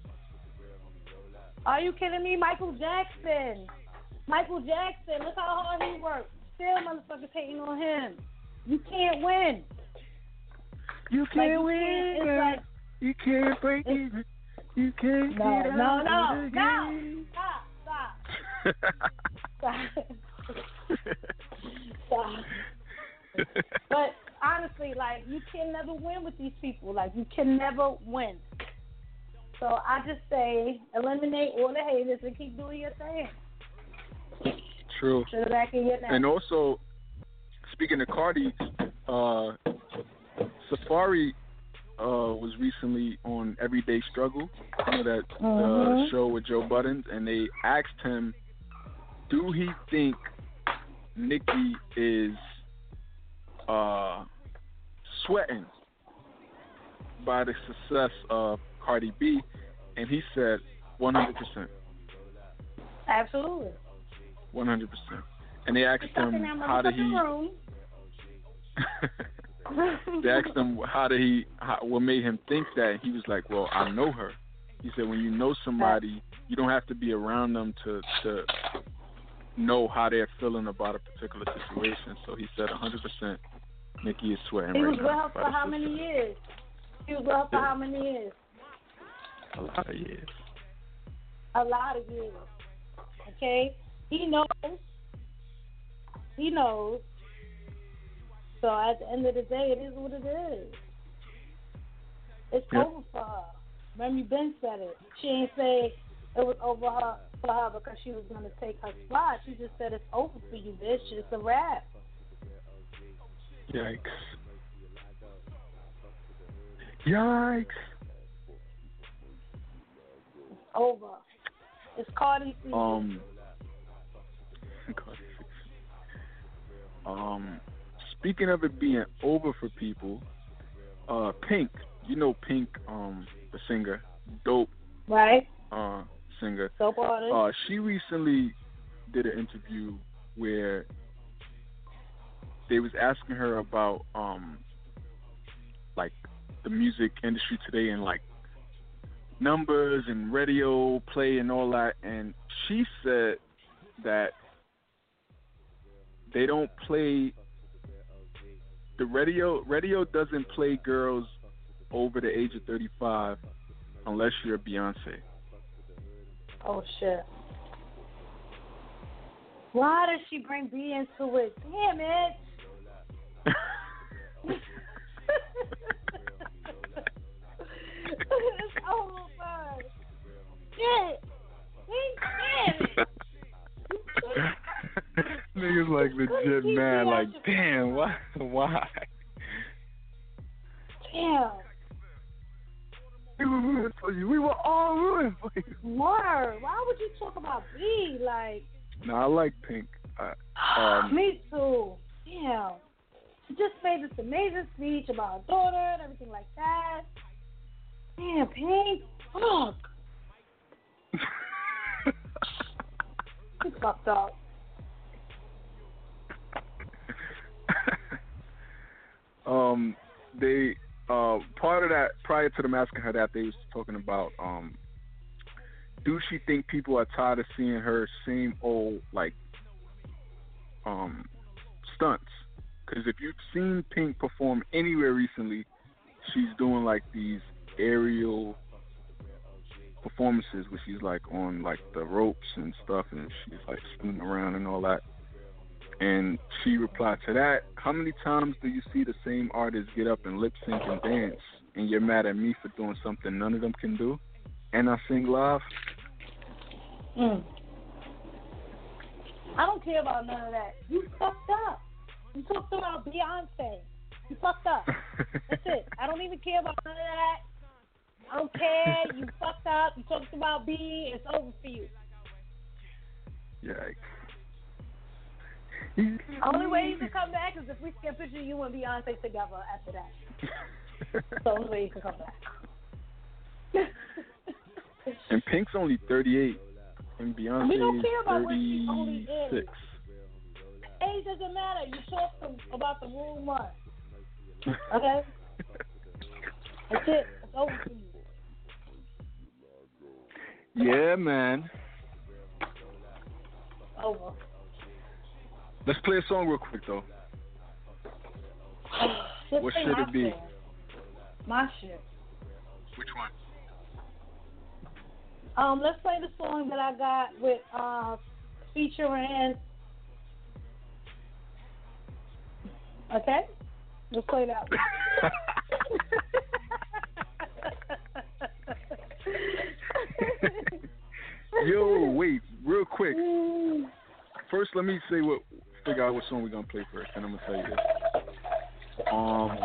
Are you kidding me? Michael Jackson. Michael Jackson. Look how hard he works. Still motherfuckers hating on him. You can't win.
You can't
like, you
win.
Can't, like,
you can't break it. You can't
no,
get
no,
out
no,
of the
no.
game.
Stop, stop. stop. Stop. But honestly, like, you can never win with these people. Like, you can never win. So I just say eliminate all the haters and keep doing your thing.
True.
To the back of your neck.
And also, speaking of Cardi, uh, Safari uh, was recently on Everyday Struggle, you know, that
mm-hmm.
uh, show with Joe Buttons, and they asked him, do he think Nicki is uh, sweating by the success of Cardi B? And he said one hundred percent.
Absolutely.
one hundred percent. And they asked him, how did he... They asked him, how did he... How, what made him think that? He was like, well, I know her. He said, when you know somebody, you don't have to be around them to, to know how they're feeling about a particular situation. So he said one hundred percent Nicki is sweating
he
right
was
now.
He was with her for how many years? He was with her for
yeah.
how many years?
A lot of years.
A lot of years. Okay? He knows. He knows. So at the end of the day, it is what it is. It's
yep.
over for her. Remy Ben said it. She ain't say it was over her for her because she was going to take her spot. She just said it's over for you, bitch. It's a wrap.
Yikes. Yikes.
It's over. It's Cardi season.
Um, Cardi season. Um, speaking of it being over for people, uh, Pink, you know Pink, um, the singer, dope,
right?
Uh, singer.
Dope artist.
Uh, she recently did an interview where they was asking her about um, like the music industry today and like numbers and radio play and all that, and she said that they don't play the radio radio doesn't play girls over the age of thirty-five unless you're Beyonce.
Oh shit. Why does she bring B into it? Damn it. It's over, bud. Shit. Damn it.
Niggas like
couldn't
legit
keep
mad.
me
Like,
out
damn, why? Why?
Damn.
We were rooting for you. We were all rooting for you.
Word. Why would you talk about B? Like.
No, I like Pink. I, um,
Me too. Damn. She just made this amazing speech about her daughter and everything like that. Damn, Pink. Fuck. She fucked up.
um, they uh part of that prior to them asking her that, they was talking about um, do she think people are tired of seeing her same old like um stunts? Because if you've seen Pink perform anywhere recently, she's doing like these aerial performances where she's like on like the ropes and stuff, and she's like spinning around and all that. And she replied to that, how many times do you see the same artists get up and lip sync and dance, and you're mad at me for doing something none of them can do, and I sing live?
Mm. I don't care about none of that. You fucked up. You talked about Beyonce. You fucked up. That's it. I don't even care about none of that. I don't care. You fucked up. You talked about B. It's over for you.
Yikes.
The only way you can come back is if we can picture you and Beyonce together after that. That's the only way you can come back.
And Pink's only thirty-eight, and Beyonce
we don't care
is
about what she only is.
thirty-six.
Age doesn't matter. You talk to, about the wrong one. Okay? That's it. It's over for you.
Yeah, man.
Over.
Let's play a song real quick, though.
Just
What
say
should
my
it be?
shit. My shit.
Which one?
Um, let's play the song that I got with uh featuring. Okay, let's play that one.
Yo, wait, real quick. First, let me say what, figure out what song we're gonna play first, and I'm gonna tell you this. Um,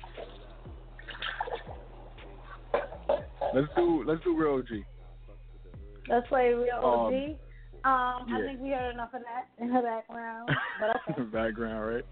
let's do let's do Real O G.
Let's play Real O G. Um, um
yeah.
I think we heard enough of that in the background, but okay.
Background, right?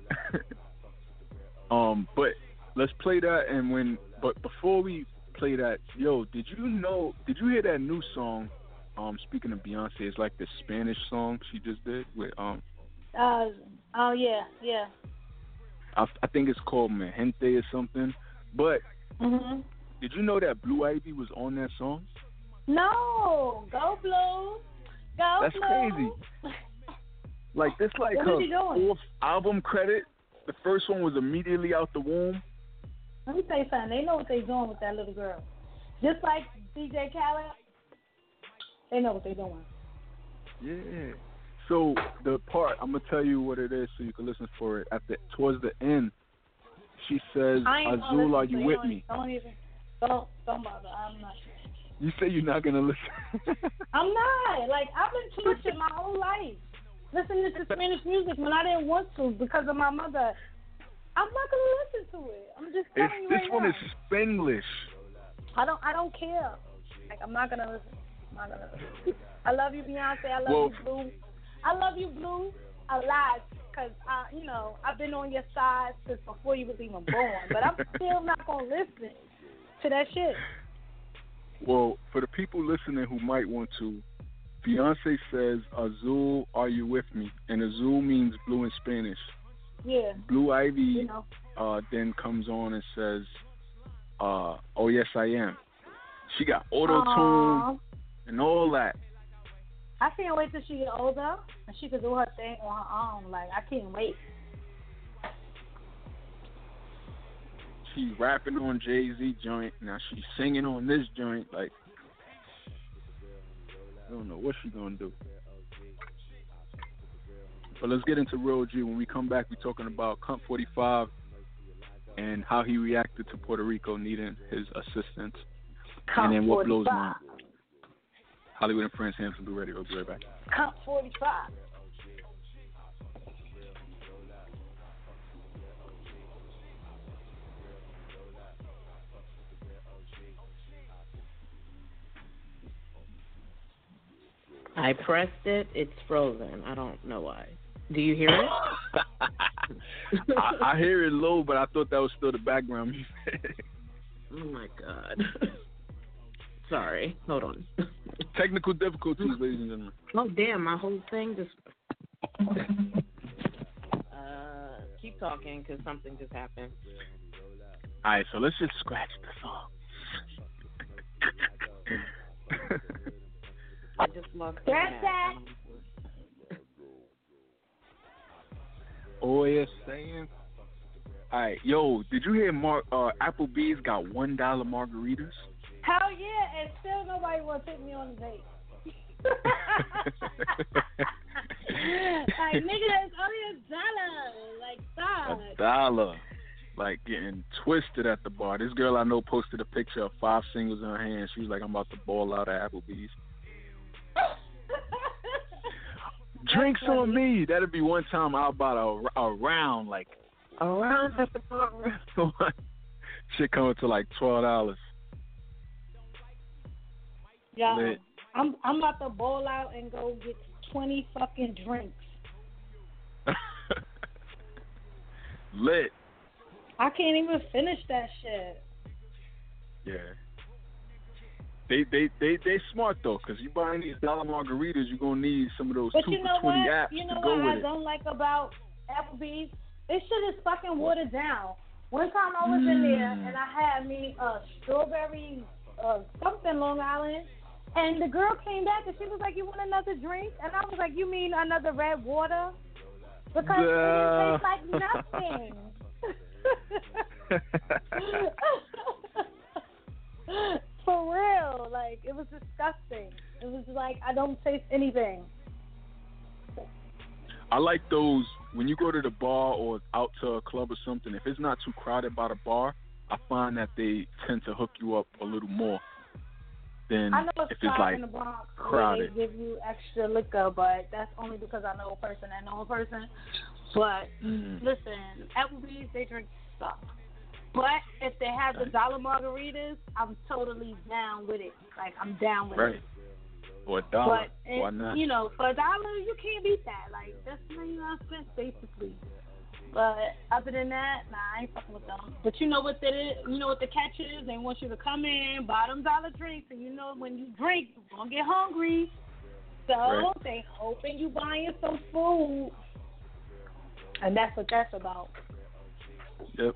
um, but let's play that, and when, but before we play that, yo, did you know? Did you hear that new song? Um, speaking of Beyonce, it's like the Spanish song she just did with um.
Uh oh yeah yeah.
I, I think it's called Mejente or something. But
Mhm.
did you know that Blue Ivy was on that song?
No, go Blue, go
That's
Blue.
crazy. Like this, like
What
her
is he doing?
fourth album credit. The first one was immediately out the womb.
Let me tell you something. They know what they're doing with that little girl. Just like D J Khaled, they know what they're doing.
Yeah. So the part, I'm gonna tell you what it is, so you can listen for it. At the towards the end, she says,
I ain't gonna
"Azul, are
listen,
you
so
with
don't,
me?"
Don't even. Don't don't bother. I'm not.
You say you're not gonna listen.
I'm not. Like I've been tortured my whole life, listening to Spanish music when I didn't want to because of my mother. I'm not gonna listen to it. I'm just telling
It's,
you
this
right
one
now.
is Spanglish.
I don't. I don't care. Like I'm not gonna listen. I'm not gonna listen. I love you, Beyonce. I love
Well,
you, Blue. I love you, Blue, a lot. Cause I, you know, I've been on your side since before you was even born. But I'm still not gonna listen to that shit.
Well, for the people listening who might want to, Beyonce says, "Azul, are you with me?" And Azul means blue in Spanish.
Yeah.
Blue Ivy
You know.
uh, then comes on and says, uh, "Oh yes, I am." She got auto tune and all that.
I can't wait till she get older and she can do her thing on her own. Like I can't wait.
She's rapping on Jay-Z joint. Now she's singing on this joint. Like, I don't know what she's gonna do. But let's get into Real G. When we come back, we're talking about Cunt forty-five and how he reacted to Puerto Rico needing his assistance. And then what blows my Hollywood and Friends, Hampton Blue Radio. We'll be right back.
Cunt forty-five.
I pressed it. It's frozen. I don't know why. Do you hear it?
I, I hear it low, but I thought that was still the background music.
Oh my god. Sorry. Hold on.
Technical difficulties, ladies and gentlemen.
Oh damn! My whole thing just. uh, keep talking because something just happened.
All right, so let's just scratch the song.
I just lost.
Scratch that.
Oh, yeah, saying. All right, yo, did you hear Mar- uh, Applebee's got one dollar margaritas?
Hell yeah, and still nobody wants to take me on a date. Like, nigga, that's only a dollar. Like, stop.
A dollar. Like, getting twisted at the bar. This girl I know posted a picture of five singles in her hand. She was like, I'm about to ball out at Applebee's. Drinks on me. That'd be one time I'll buy a, a round, like, a round at the bar. Shit coming to like twelve dollars.
Yo,
Lit.
I'm I'm about to bowl out and go get twenty fucking drinks.
Lit.
I can't even finish that shit.
Yeah. They they they they smart though, cause you buying these dollar margaritas, you're gonna need some of those
But
two
you know
for twenty
what?
apps
You know
to go
what
with
I
it.
don't like about Applebee's? This shit is fucking watered down. One time I was in there and I had me a strawberry uh, something Long Island, and the girl came back and she was like, "You want another drink?" And I was like, "You mean another red water?" Because
Duh.
it didn't taste like nothing. For real, like it was disgusting. It was like I don't taste anything.
I like those when you go to the bar or out to a club or something. If it's not too crowded by the bar, I find that they tend to hook you up a little more than
I know it's
if it's
crowded
like
in the Bronx
crowded.
where they give you extra liquor, but that's only because I know a person that know a person. But
Mm-hmm.
listen, Applebee's they drink stuff. But if they have the dollar margaritas, I'm totally down with it. Like I'm down with
Right.
it.
Or a dollar.
But it,
Why not?
you know, for a dollar you can't beat that. Like that's money I spent basically. But other than that, nah, I ain't fucking with them. But you know what that is? You know what the catch is? They want you to come in, buy them dollar drinks, and you know when you drink, you're gonna get hungry. So
Right.
they hoping you buying some food, and that's what that's about.
Yep.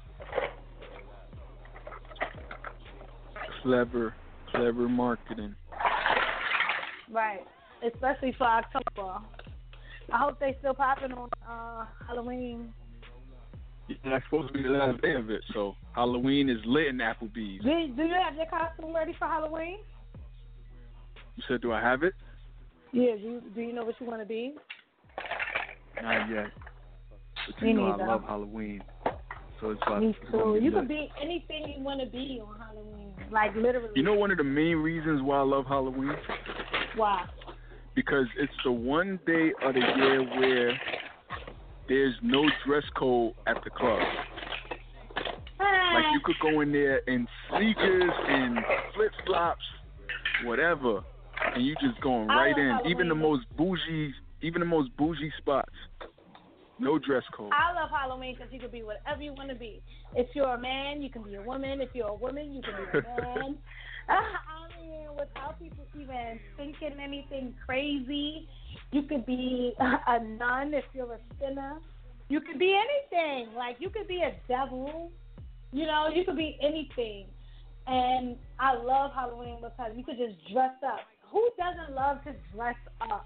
Clever, clever marketing.
Right. Especially for October. I hope they still popping on uh, Halloween.
Yeah, that's supposed to be the last day of it, so Halloween is lit in Applebee's.
Do, do you have your costume ready for Halloween?
You said, do I have it?
Yeah. Do you, do you know what you want to be?
Not yet. But
Me
you know
neither.
I love Halloween. So it's like,
Me
it's gonna
too.
be
You
lit.
could be anything you want to be on Halloween. Like literally.
You know one of the main reasons why I love Halloween?
Why?
Because it's the one day of the year where there's no dress code at the club. Like you could go in there in sneakers and flip flops, whatever, and you just going
I
right
love
in.
Halloween.
Even the most bougie, even the most bougie spots, no dress code.
I love Halloween because you can be whatever you want to be. If you're a man, you can be a woman. If you're a woman, you can be a man. I mean, without people even thinking anything crazy, you could be a nun if you're a sinner. You could be anything. Like, you could be a devil. You know, you could be anything. And I love Halloween because you could just dress up. Who doesn't love to dress up?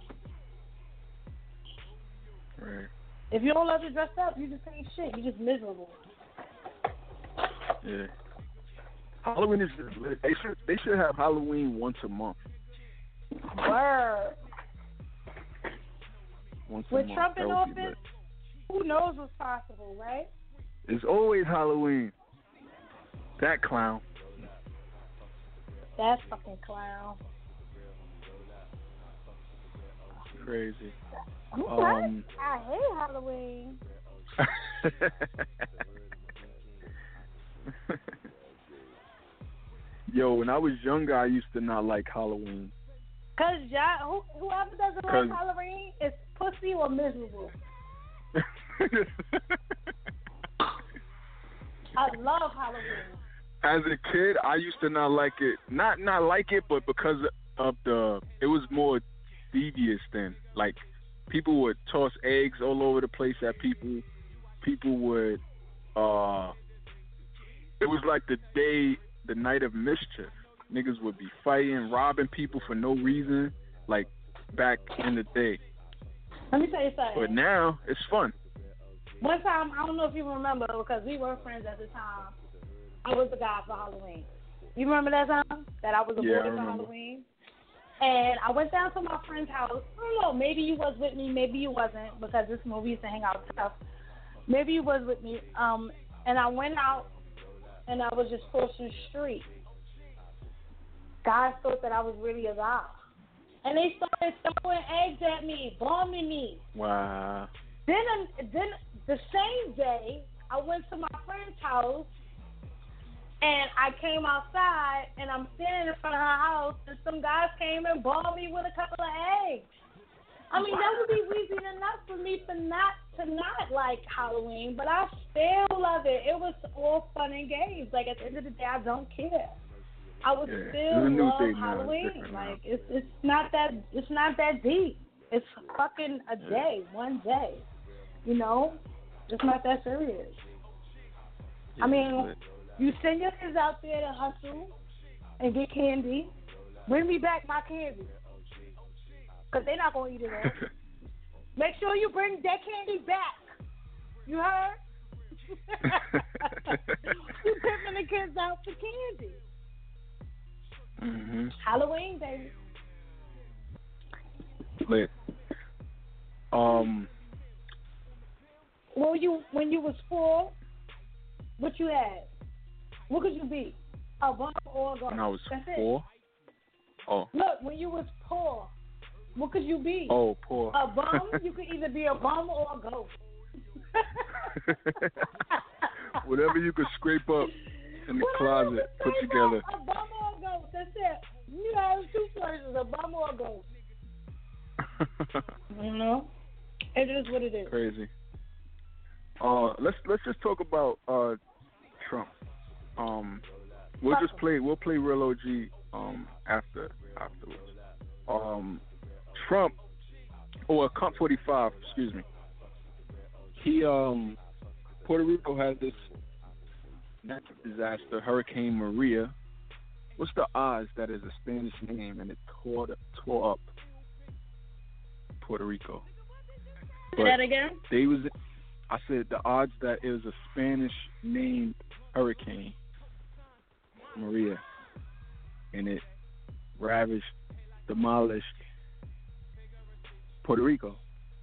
Right.
If you don't love to dress up, you just ain't shit. You just miserable.
Yeah. Halloween is just lit. They should they should have Halloween once a month.
Word.
Once a
With
month.
Trump
That
in
would be
office,
lit.
who knows what's possible, right?
It's always Halloween. That clown.
That fucking clown.
Crazy.
What?
Um,
I hate Halloween.
Yo, when I was younger, I used to not like Halloween.
Cause y'all, who, whoever doesn't like
'Cause-
Halloween is pussy or miserable. I love Halloween.
As a kid, I used to not like it. Not not like it, but because of the, it was more devious then. Like, people would toss eggs all over the place at people. People would, uh, it was like the day, the night of mischief. Niggas would be fighting, robbing people for no reason, like back in the day.
Let me tell you something.
But now, it's fun.
One time, I don't know if you remember, because we were friends at the time, I was the guy for Halloween. You remember that time? That I was a
Yeah, I
boy for
remember.
Halloween? And I went down to my friend's house. I don't know, maybe you was with me, maybe you wasn't, because this movie used to hang out tough. Maybe you was with me. Um, and I went out, and I was just crossing the street. Guys thought that I was really a guy. And they started throwing eggs at me, bombing me.
Wow.
Then, then the same day, I went to my friend's house, and I came outside, and I'm standing in front of her house, and some guys came and bombed me with a couple of eggs. I mean, that would be reason enough for me to not to not like Halloween, but I still love it. It was all fun and games. Like, at the end of the day, I don't care. I would
Yeah.
still
It's a new
love
thing now. It's
Halloween.
different now.
Like, it's it's not that it's not that deep. It's fucking a day, one day. You know, it's not that serious.
Yeah,
I mean,
it's lit.
you send your kids out there to hustle and get candy. Bring me back my candy, cause they're not gonna eat it all. Make sure you bring that candy back. You heard? You pimping the kids out for candy.
Mhm.
Halloween, baby.
Lit. Um.
Well, you when you was four, what you had? What could you be? A bum or a ghost?
When I was
That's it.
four. Oh.
Look, when you was poor, what could you be?
Oh, poor.
A bum? You could either be a bum or a ghost.
Whatever you could scrape up in the
Whatever you
closet,
could
put
scrape
together.
up, A bum or a ghost. That's it. You have two choices, a bum or a ghost. You know? It is what it is.
Crazy. Uh, let's let's just talk about uh Trump. Um, we'll just play. We'll play Real O G um after afterwards. Um, Trump, or Comp forty-five, excuse me. He um, Puerto Rico had this natural disaster, Hurricane Maria. What's the odds that is a Spanish name and it tore tore up Puerto Rico?
Say that again?
They was, I said the odds that it was a Spanish named hurricane, Maria, and it ravaged, demolished Puerto Rico.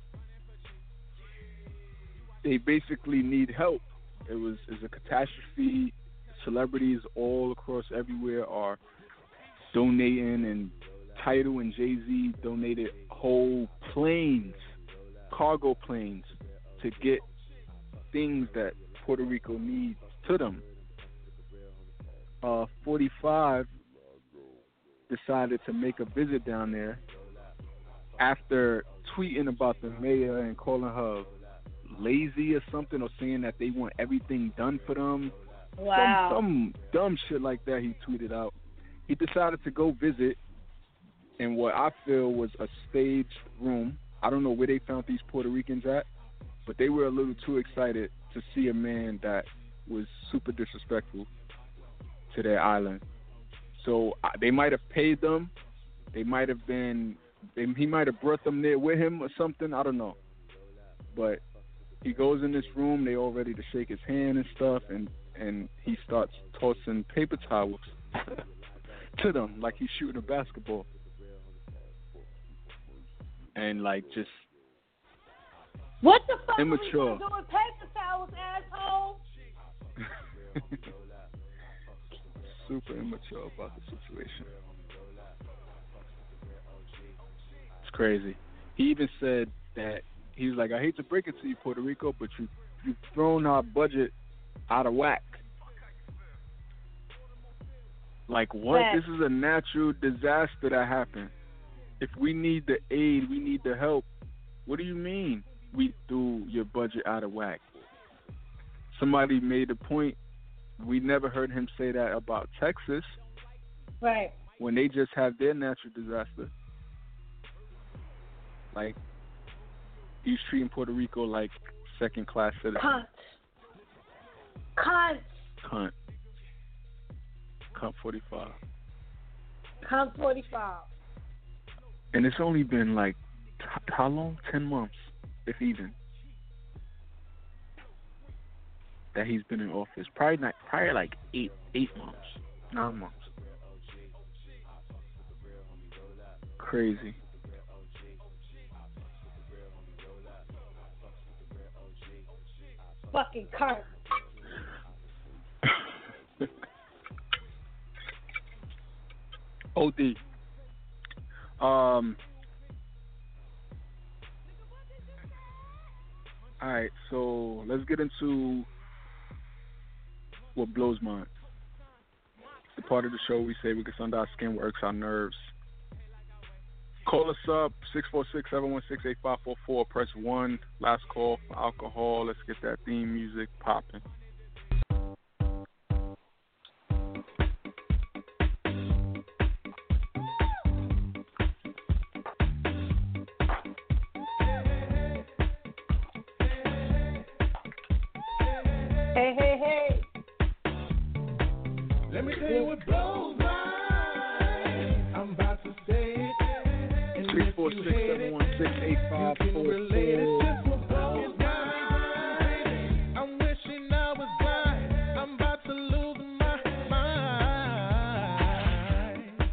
They basically need help. It was is a catastrophe. Celebrities all across everywhere are donating, and Tidal and Jay-Z donated whole planes, cargo planes, to get things that Puerto Rico needs to them. Uh, forty-five decided to make a visit down there after tweeting about the mayor and calling her lazy or something, or saying that they want everything done for them.
Wow.
Some, some dumb shit like that he tweeted out. He decided to go visit in what I feel was a staged room. I don't know where they found these Puerto Ricans at, but they were a little too excited to see a man that was super disrespectful to their island. So uh, they might have paid them. They might have been, they, he might have brought them there with him or something. I don't know. But he goes in this room. They all ready to shake his hand and stuff, and, and he starts tossing paper towels to them like he's shooting a basketball. And like just
What the fuck
immature.
are we gonna do with paper towels, asshole?
Super immature about the situation. It's crazy. He even said that he was like, I hate to break it to you, Puerto Rico, but you you've thrown our budget out of whack. Like what?
Right.
This is a natural disaster that happened. If we need the aid, we need the help. What do you mean we threw your budget out of whack? Somebody made a point. We never heard him say that about Texas.
Right.
When they just had their natural disaster. Like, he's treating Puerto Rico like second-class citizens.
Cunt. Cunt.
Cunt. Cunt forty-five.
Cunt forty-five.
And it's only been like, t- how long? Ten months, if even, that he's been in office. Probably not, probably like eight, eight months, nine months. Crazy.
Fucking cunt.
O D. Um. All right, so let's get into what blows mine. It's the part of the show we say we gets under our skin, works our nerves. Call us up, six four six, seven one six, eight five four four. Press one. Last call for alcohol. Let's get that theme music popping.
Hey, hey, hey.
Let me tell you what blows mine. I'm about to say it.
six four six, seven one six, eight five four four.
I'm wishing I was blind. I'm about to lose my mind.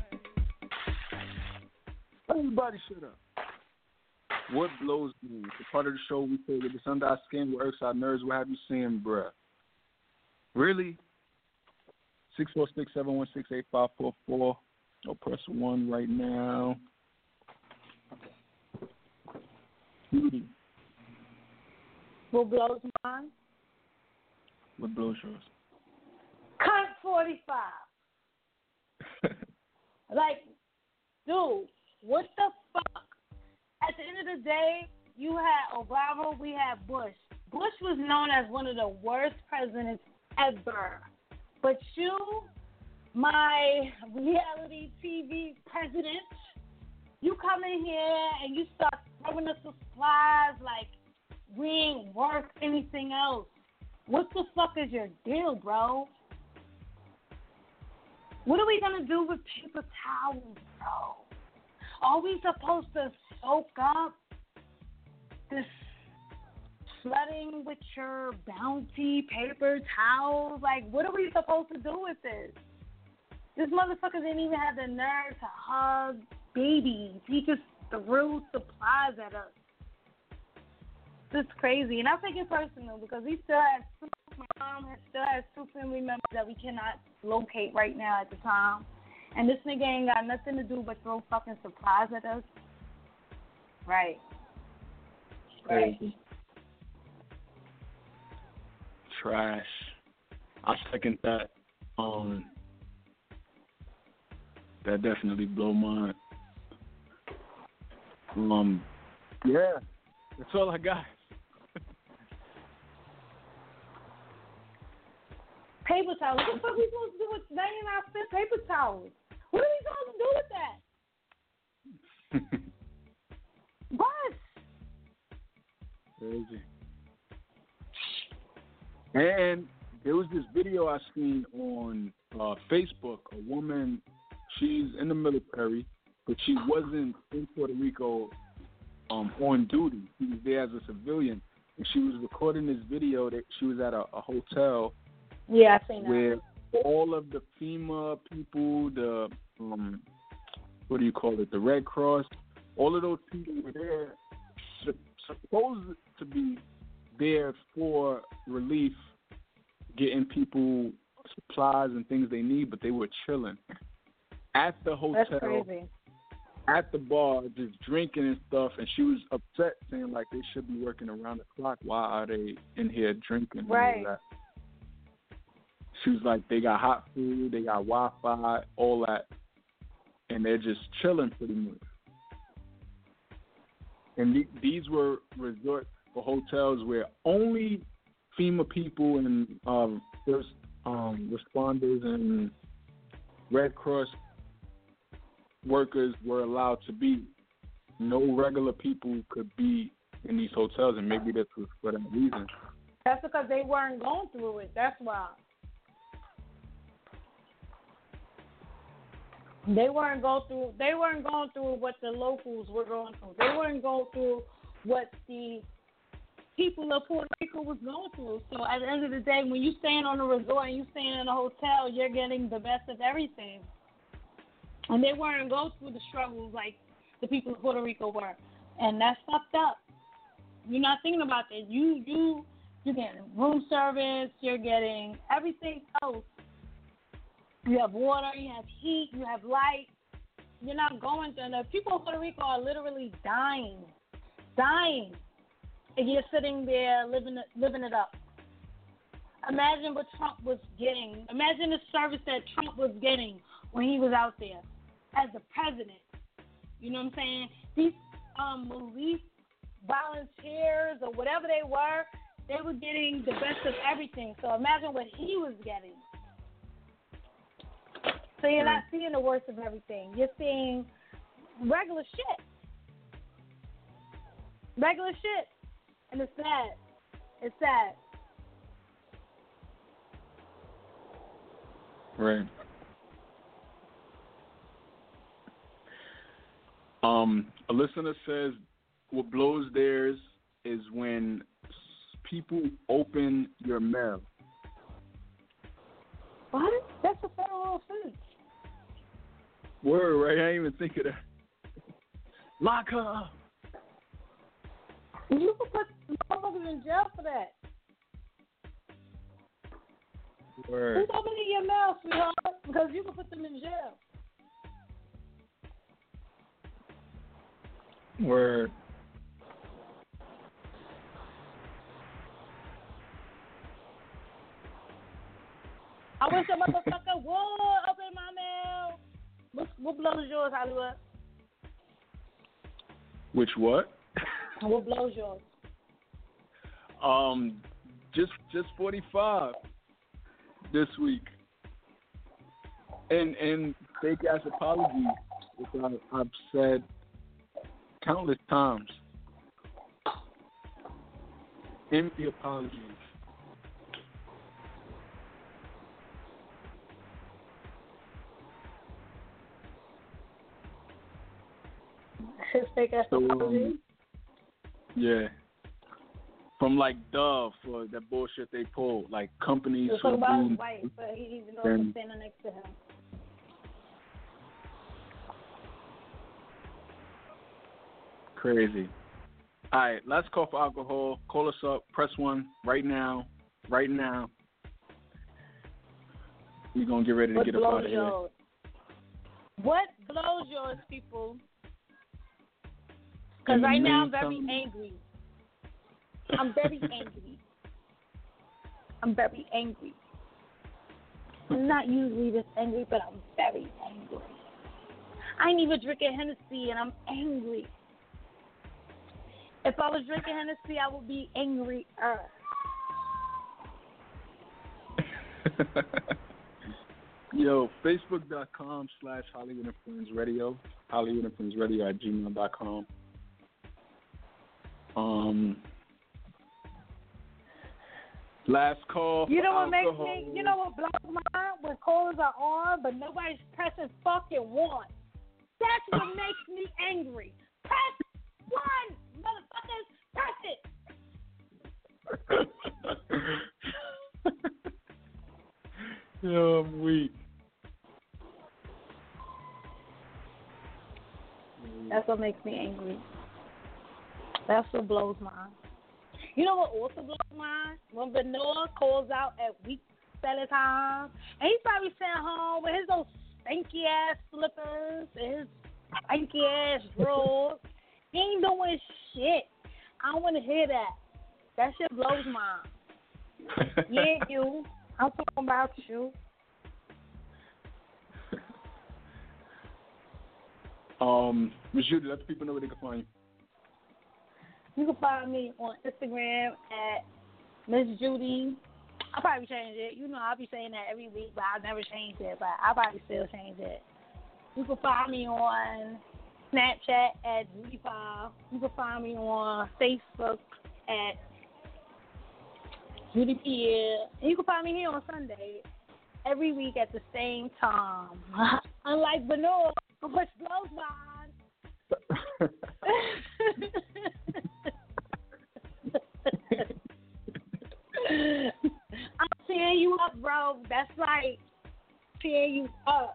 Everybody shut up. What blows me? The part of the show we say that it's under our skin, what irks our nerves, what have you saying, bruh? Really? six four six, seven one six, eight five four four. I'll press one right now. Beauty.
What blows mine?
What blows yours?
Cunt forty-five. Like, dude, what the fuck? At the end of the day, you had Obama, we had Bush. Bush was known as one of the worst presidents ever. But you, my reality T V president, you come in here and you start throwing us supplies like we ain't worth anything else. What the fuck is your deal, bro? What are we going to do with paper towels, bro? Are we supposed to soak up this flooding with your bounty paper towels? Like, what are we supposed to do with this? This motherfucker didn't even have the nerve to hug babies. He just threw supplies at us. This is crazy. And I take it personal because we still have two, my mom has, still has two family members that we cannot locate right now at the time. And this nigga ain't got nothing to do but throw fucking supplies at us. Right. Right.
Crazy. Trash. I second that. Um, that definitely blow mine. Um, yeah, that's all I got.
Paper towels. What the fuck are we supposed to do with ninety-nine cent paper towels? What are we supposed to do with that? What?
Crazy. And there was this video I seen on uh, Facebook. A woman, she's in the military, but she wasn't in Puerto Rico um, on duty. She was there as a civilian, and she was recording this video that she was at a, a hotel.
Yeah, I seen that.
Where all of the FEMA people, the um, what do you call it, the Red Cross, all of those people were there, supposed to be there for relief, getting people supplies and things they need, but they were chilling at the hotel.
That's crazy.
At the bar, just drinking and stuff, and she was upset, saying like they should be working around the clock. Why are they in here drinking?
Right.
And all that? She was like, they got hot food, they got Wi-Fi, all that, and they're just chilling pretty much. and the, these were resort for hotels where only FEMA people and um, first um, responders and Red Cross workers were allowed to be. No regular people could be in these hotels, and maybe that's for that reason.
That's because they weren't going through it. That's why. They weren't going through. They weren't going through what the locals were going through. They weren't going through what the people of Puerto Rico was going through. So at the end of the day, when you're staying on a resort and you're staying in a hotel, you're getting the best of everything. And they weren't going through the struggles like the people of Puerto Rico were, and that's fucked up. You're not thinking about that. You you you're getting room service. You're getting everything else. You have water, you have heat, you have light. You're not going through. The people of Puerto Rico are literally dying, dying, and you're sitting there living it, living it up. Imagine what Trump was getting. Imagine the service that Trump was getting when he was out there as the president. You know what I'm saying? These um, relief volunteers or whatever they were, they were getting the best of everything. So imagine what he was getting. So you're not seeing the worst of everything. You're seeing regular shit. Regular shit. And it's sad. It's sad.
Right. Um, a listener says what blows theirs is when people open your mail.
What? That's a federal offense.
Word, right? I didn't even think of that. Lock her up.
You can put motherfuckers in jail for that.
Word.
Who's opening your mail, sweetheart? Because you can put them in jail.
Word.
I wish a motherfucker would open my mail. What, what blows yours, Hollywood?
Which what?
What blows yours?
Um, just just forty-five this week, and and fake ass apologies, which I, I've said countless times. Empty apologies.
His fake ass
So,
apology.
um, yeah. From like Dove for that bullshit they pulled, like companies
You're
who
talking about
do
his wife, but he even though he's standing next to him.
crazy. All right, let's call for alcohol. Call us up. Press one right now. Right now. We're gonna get ready to
What
get up
blows
out of here.
yours? What blows yours, people? Because
In the
right now I'm very
meantime-
angry. I'm very angry. I'm very angry. I'm not usually this angry, but I'm very angry. I ain't even drinking Hennessy, and I'm angry. If I was drinking Hennessy, I would be angrier.
Yo, Facebook.com slash Hollywood and Friends Radio. Hollywood and Friends Radio at gmail dot com. Um, last call.
You know
for
what makes
alcohol.
me, you know what blows my mind? When callers are on, but nobody's pressing fucking one. That's what makes me angry. Press one, motherfuckers, press it.
Yo, I'm weak.
That's what makes me angry. That's what blows mine. You know what also blows mine? When Benoit calls out at week seven times, and he's probably sitting home with his those stanky ass slippers and his stanky ass drawers. He ain't doing shit. I don't want to hear that. That shit blows mine. Yeah, you. I'm talking about you.
Um, Miss Judy, let the people know where they can find you.
You can find me on Instagram at Miss Judy. I'll probably change it. You know, I'll be saying that every week, but I'll never change it. But I'll probably still change it. You can find me on Snapchat at Judy Five. You can find me on Facebook at Judy Pierre. And you can find me here on Sunday every week at the same time. Unlike Benoit, which blows my mind. I'm tearing you up, bro. That's right. Tearing you up.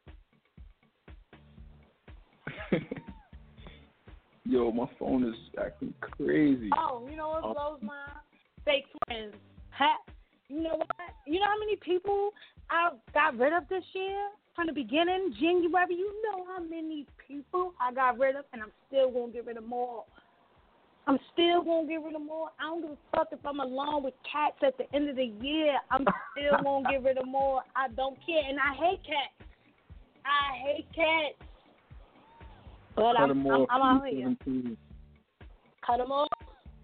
Yo, my phone is acting crazy.
Oh, you know what
Oh.
blows my fake friends? Ha, you know what? You know how many people I got rid of this year from the beginning, January? You know how many people I got rid of, and I'm still gonna get rid of more. I'm still gonna get rid of more. I don't give a fuck if I'm alone with cats at the end of the year. I'm still gonna get rid of more. I don't care, and I hate cats. I hate cats. But
Cut
I'm,
them
I'm,
off.
I'm out here.
seventeen.
Cut them off.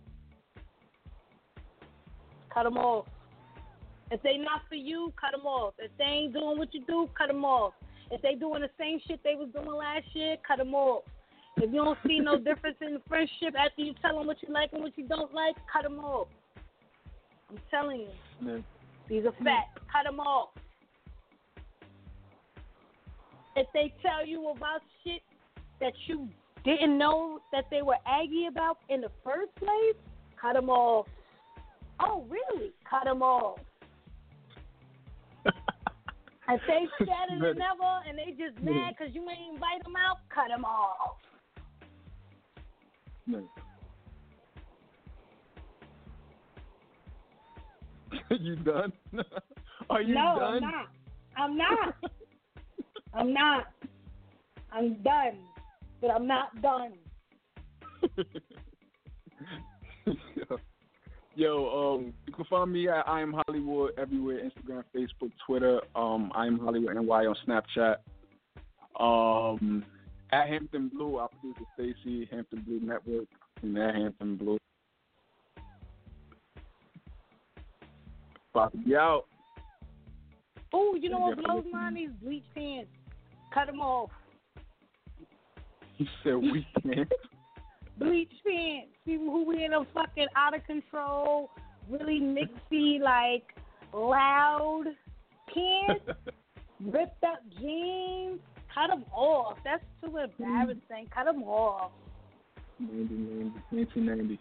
Cut them off. If they not for you, cut them off. If they ain't doing what you do, cut them off. If they doing the same shit they was doing last year, cut them off. If you don't see no difference in the friendship after you tell them what you like and what you don't like, cut them off. I'm telling you.
Man.
These are facts. Cut them off. If they tell you about shit that you didn't know that they were aggy about in the first place, cut them off. Oh, really? Cut them off. If they scared of the never and they just mad because you ain't invite them out, cut them off.
Man. You done? Are you
no,
done?
I'm not. I'm not. I'm not. I'm done. But I'm not done.
Yo, Yo, um, you can find me at I Am Hollywood everywhere, Instagram, Facebook, Twitter. Um, I Am Hollywood N Y on Snapchat. Um, at Hampton Blue, I produce with Stacy, Hampton Blue Network, and at Hampton Blue. About to be out.
Oh, you know what
Yeah,
blows
listen.
mine? These bleach pants. Cut them off.
You said we can't.
Bleach pants. People who wear them fucking out of control, really mixy, like loud pants, ripped up jeans. Cut them off. That's too embarrassing. Cut them off.
nineteen ninety.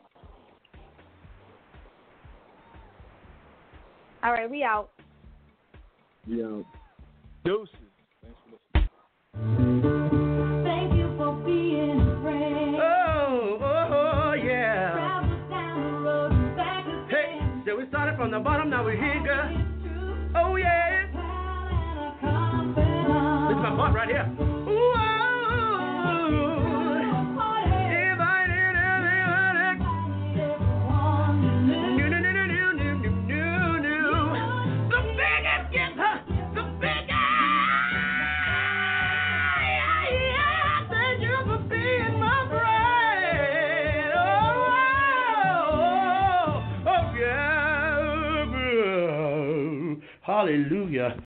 All right, we out.
We out. Deuces. Thanks for listening.
Thank you for being a friend.
Oh, oh, oh, yeah.
Travel down the road and back again.
Hey, so we started from the bottom, now we're here, girl.
It's true.
Oh, yeah.
Pal and a confidant.
This is my part right here. Ooh, oh, if I did everything, new, new, new, new, new, new, new, new, new. The biggest gift, huh? The biggest. Yeah, yeah, thank you for being my friend. Oh, oh, oh, yeah. Hallelujah.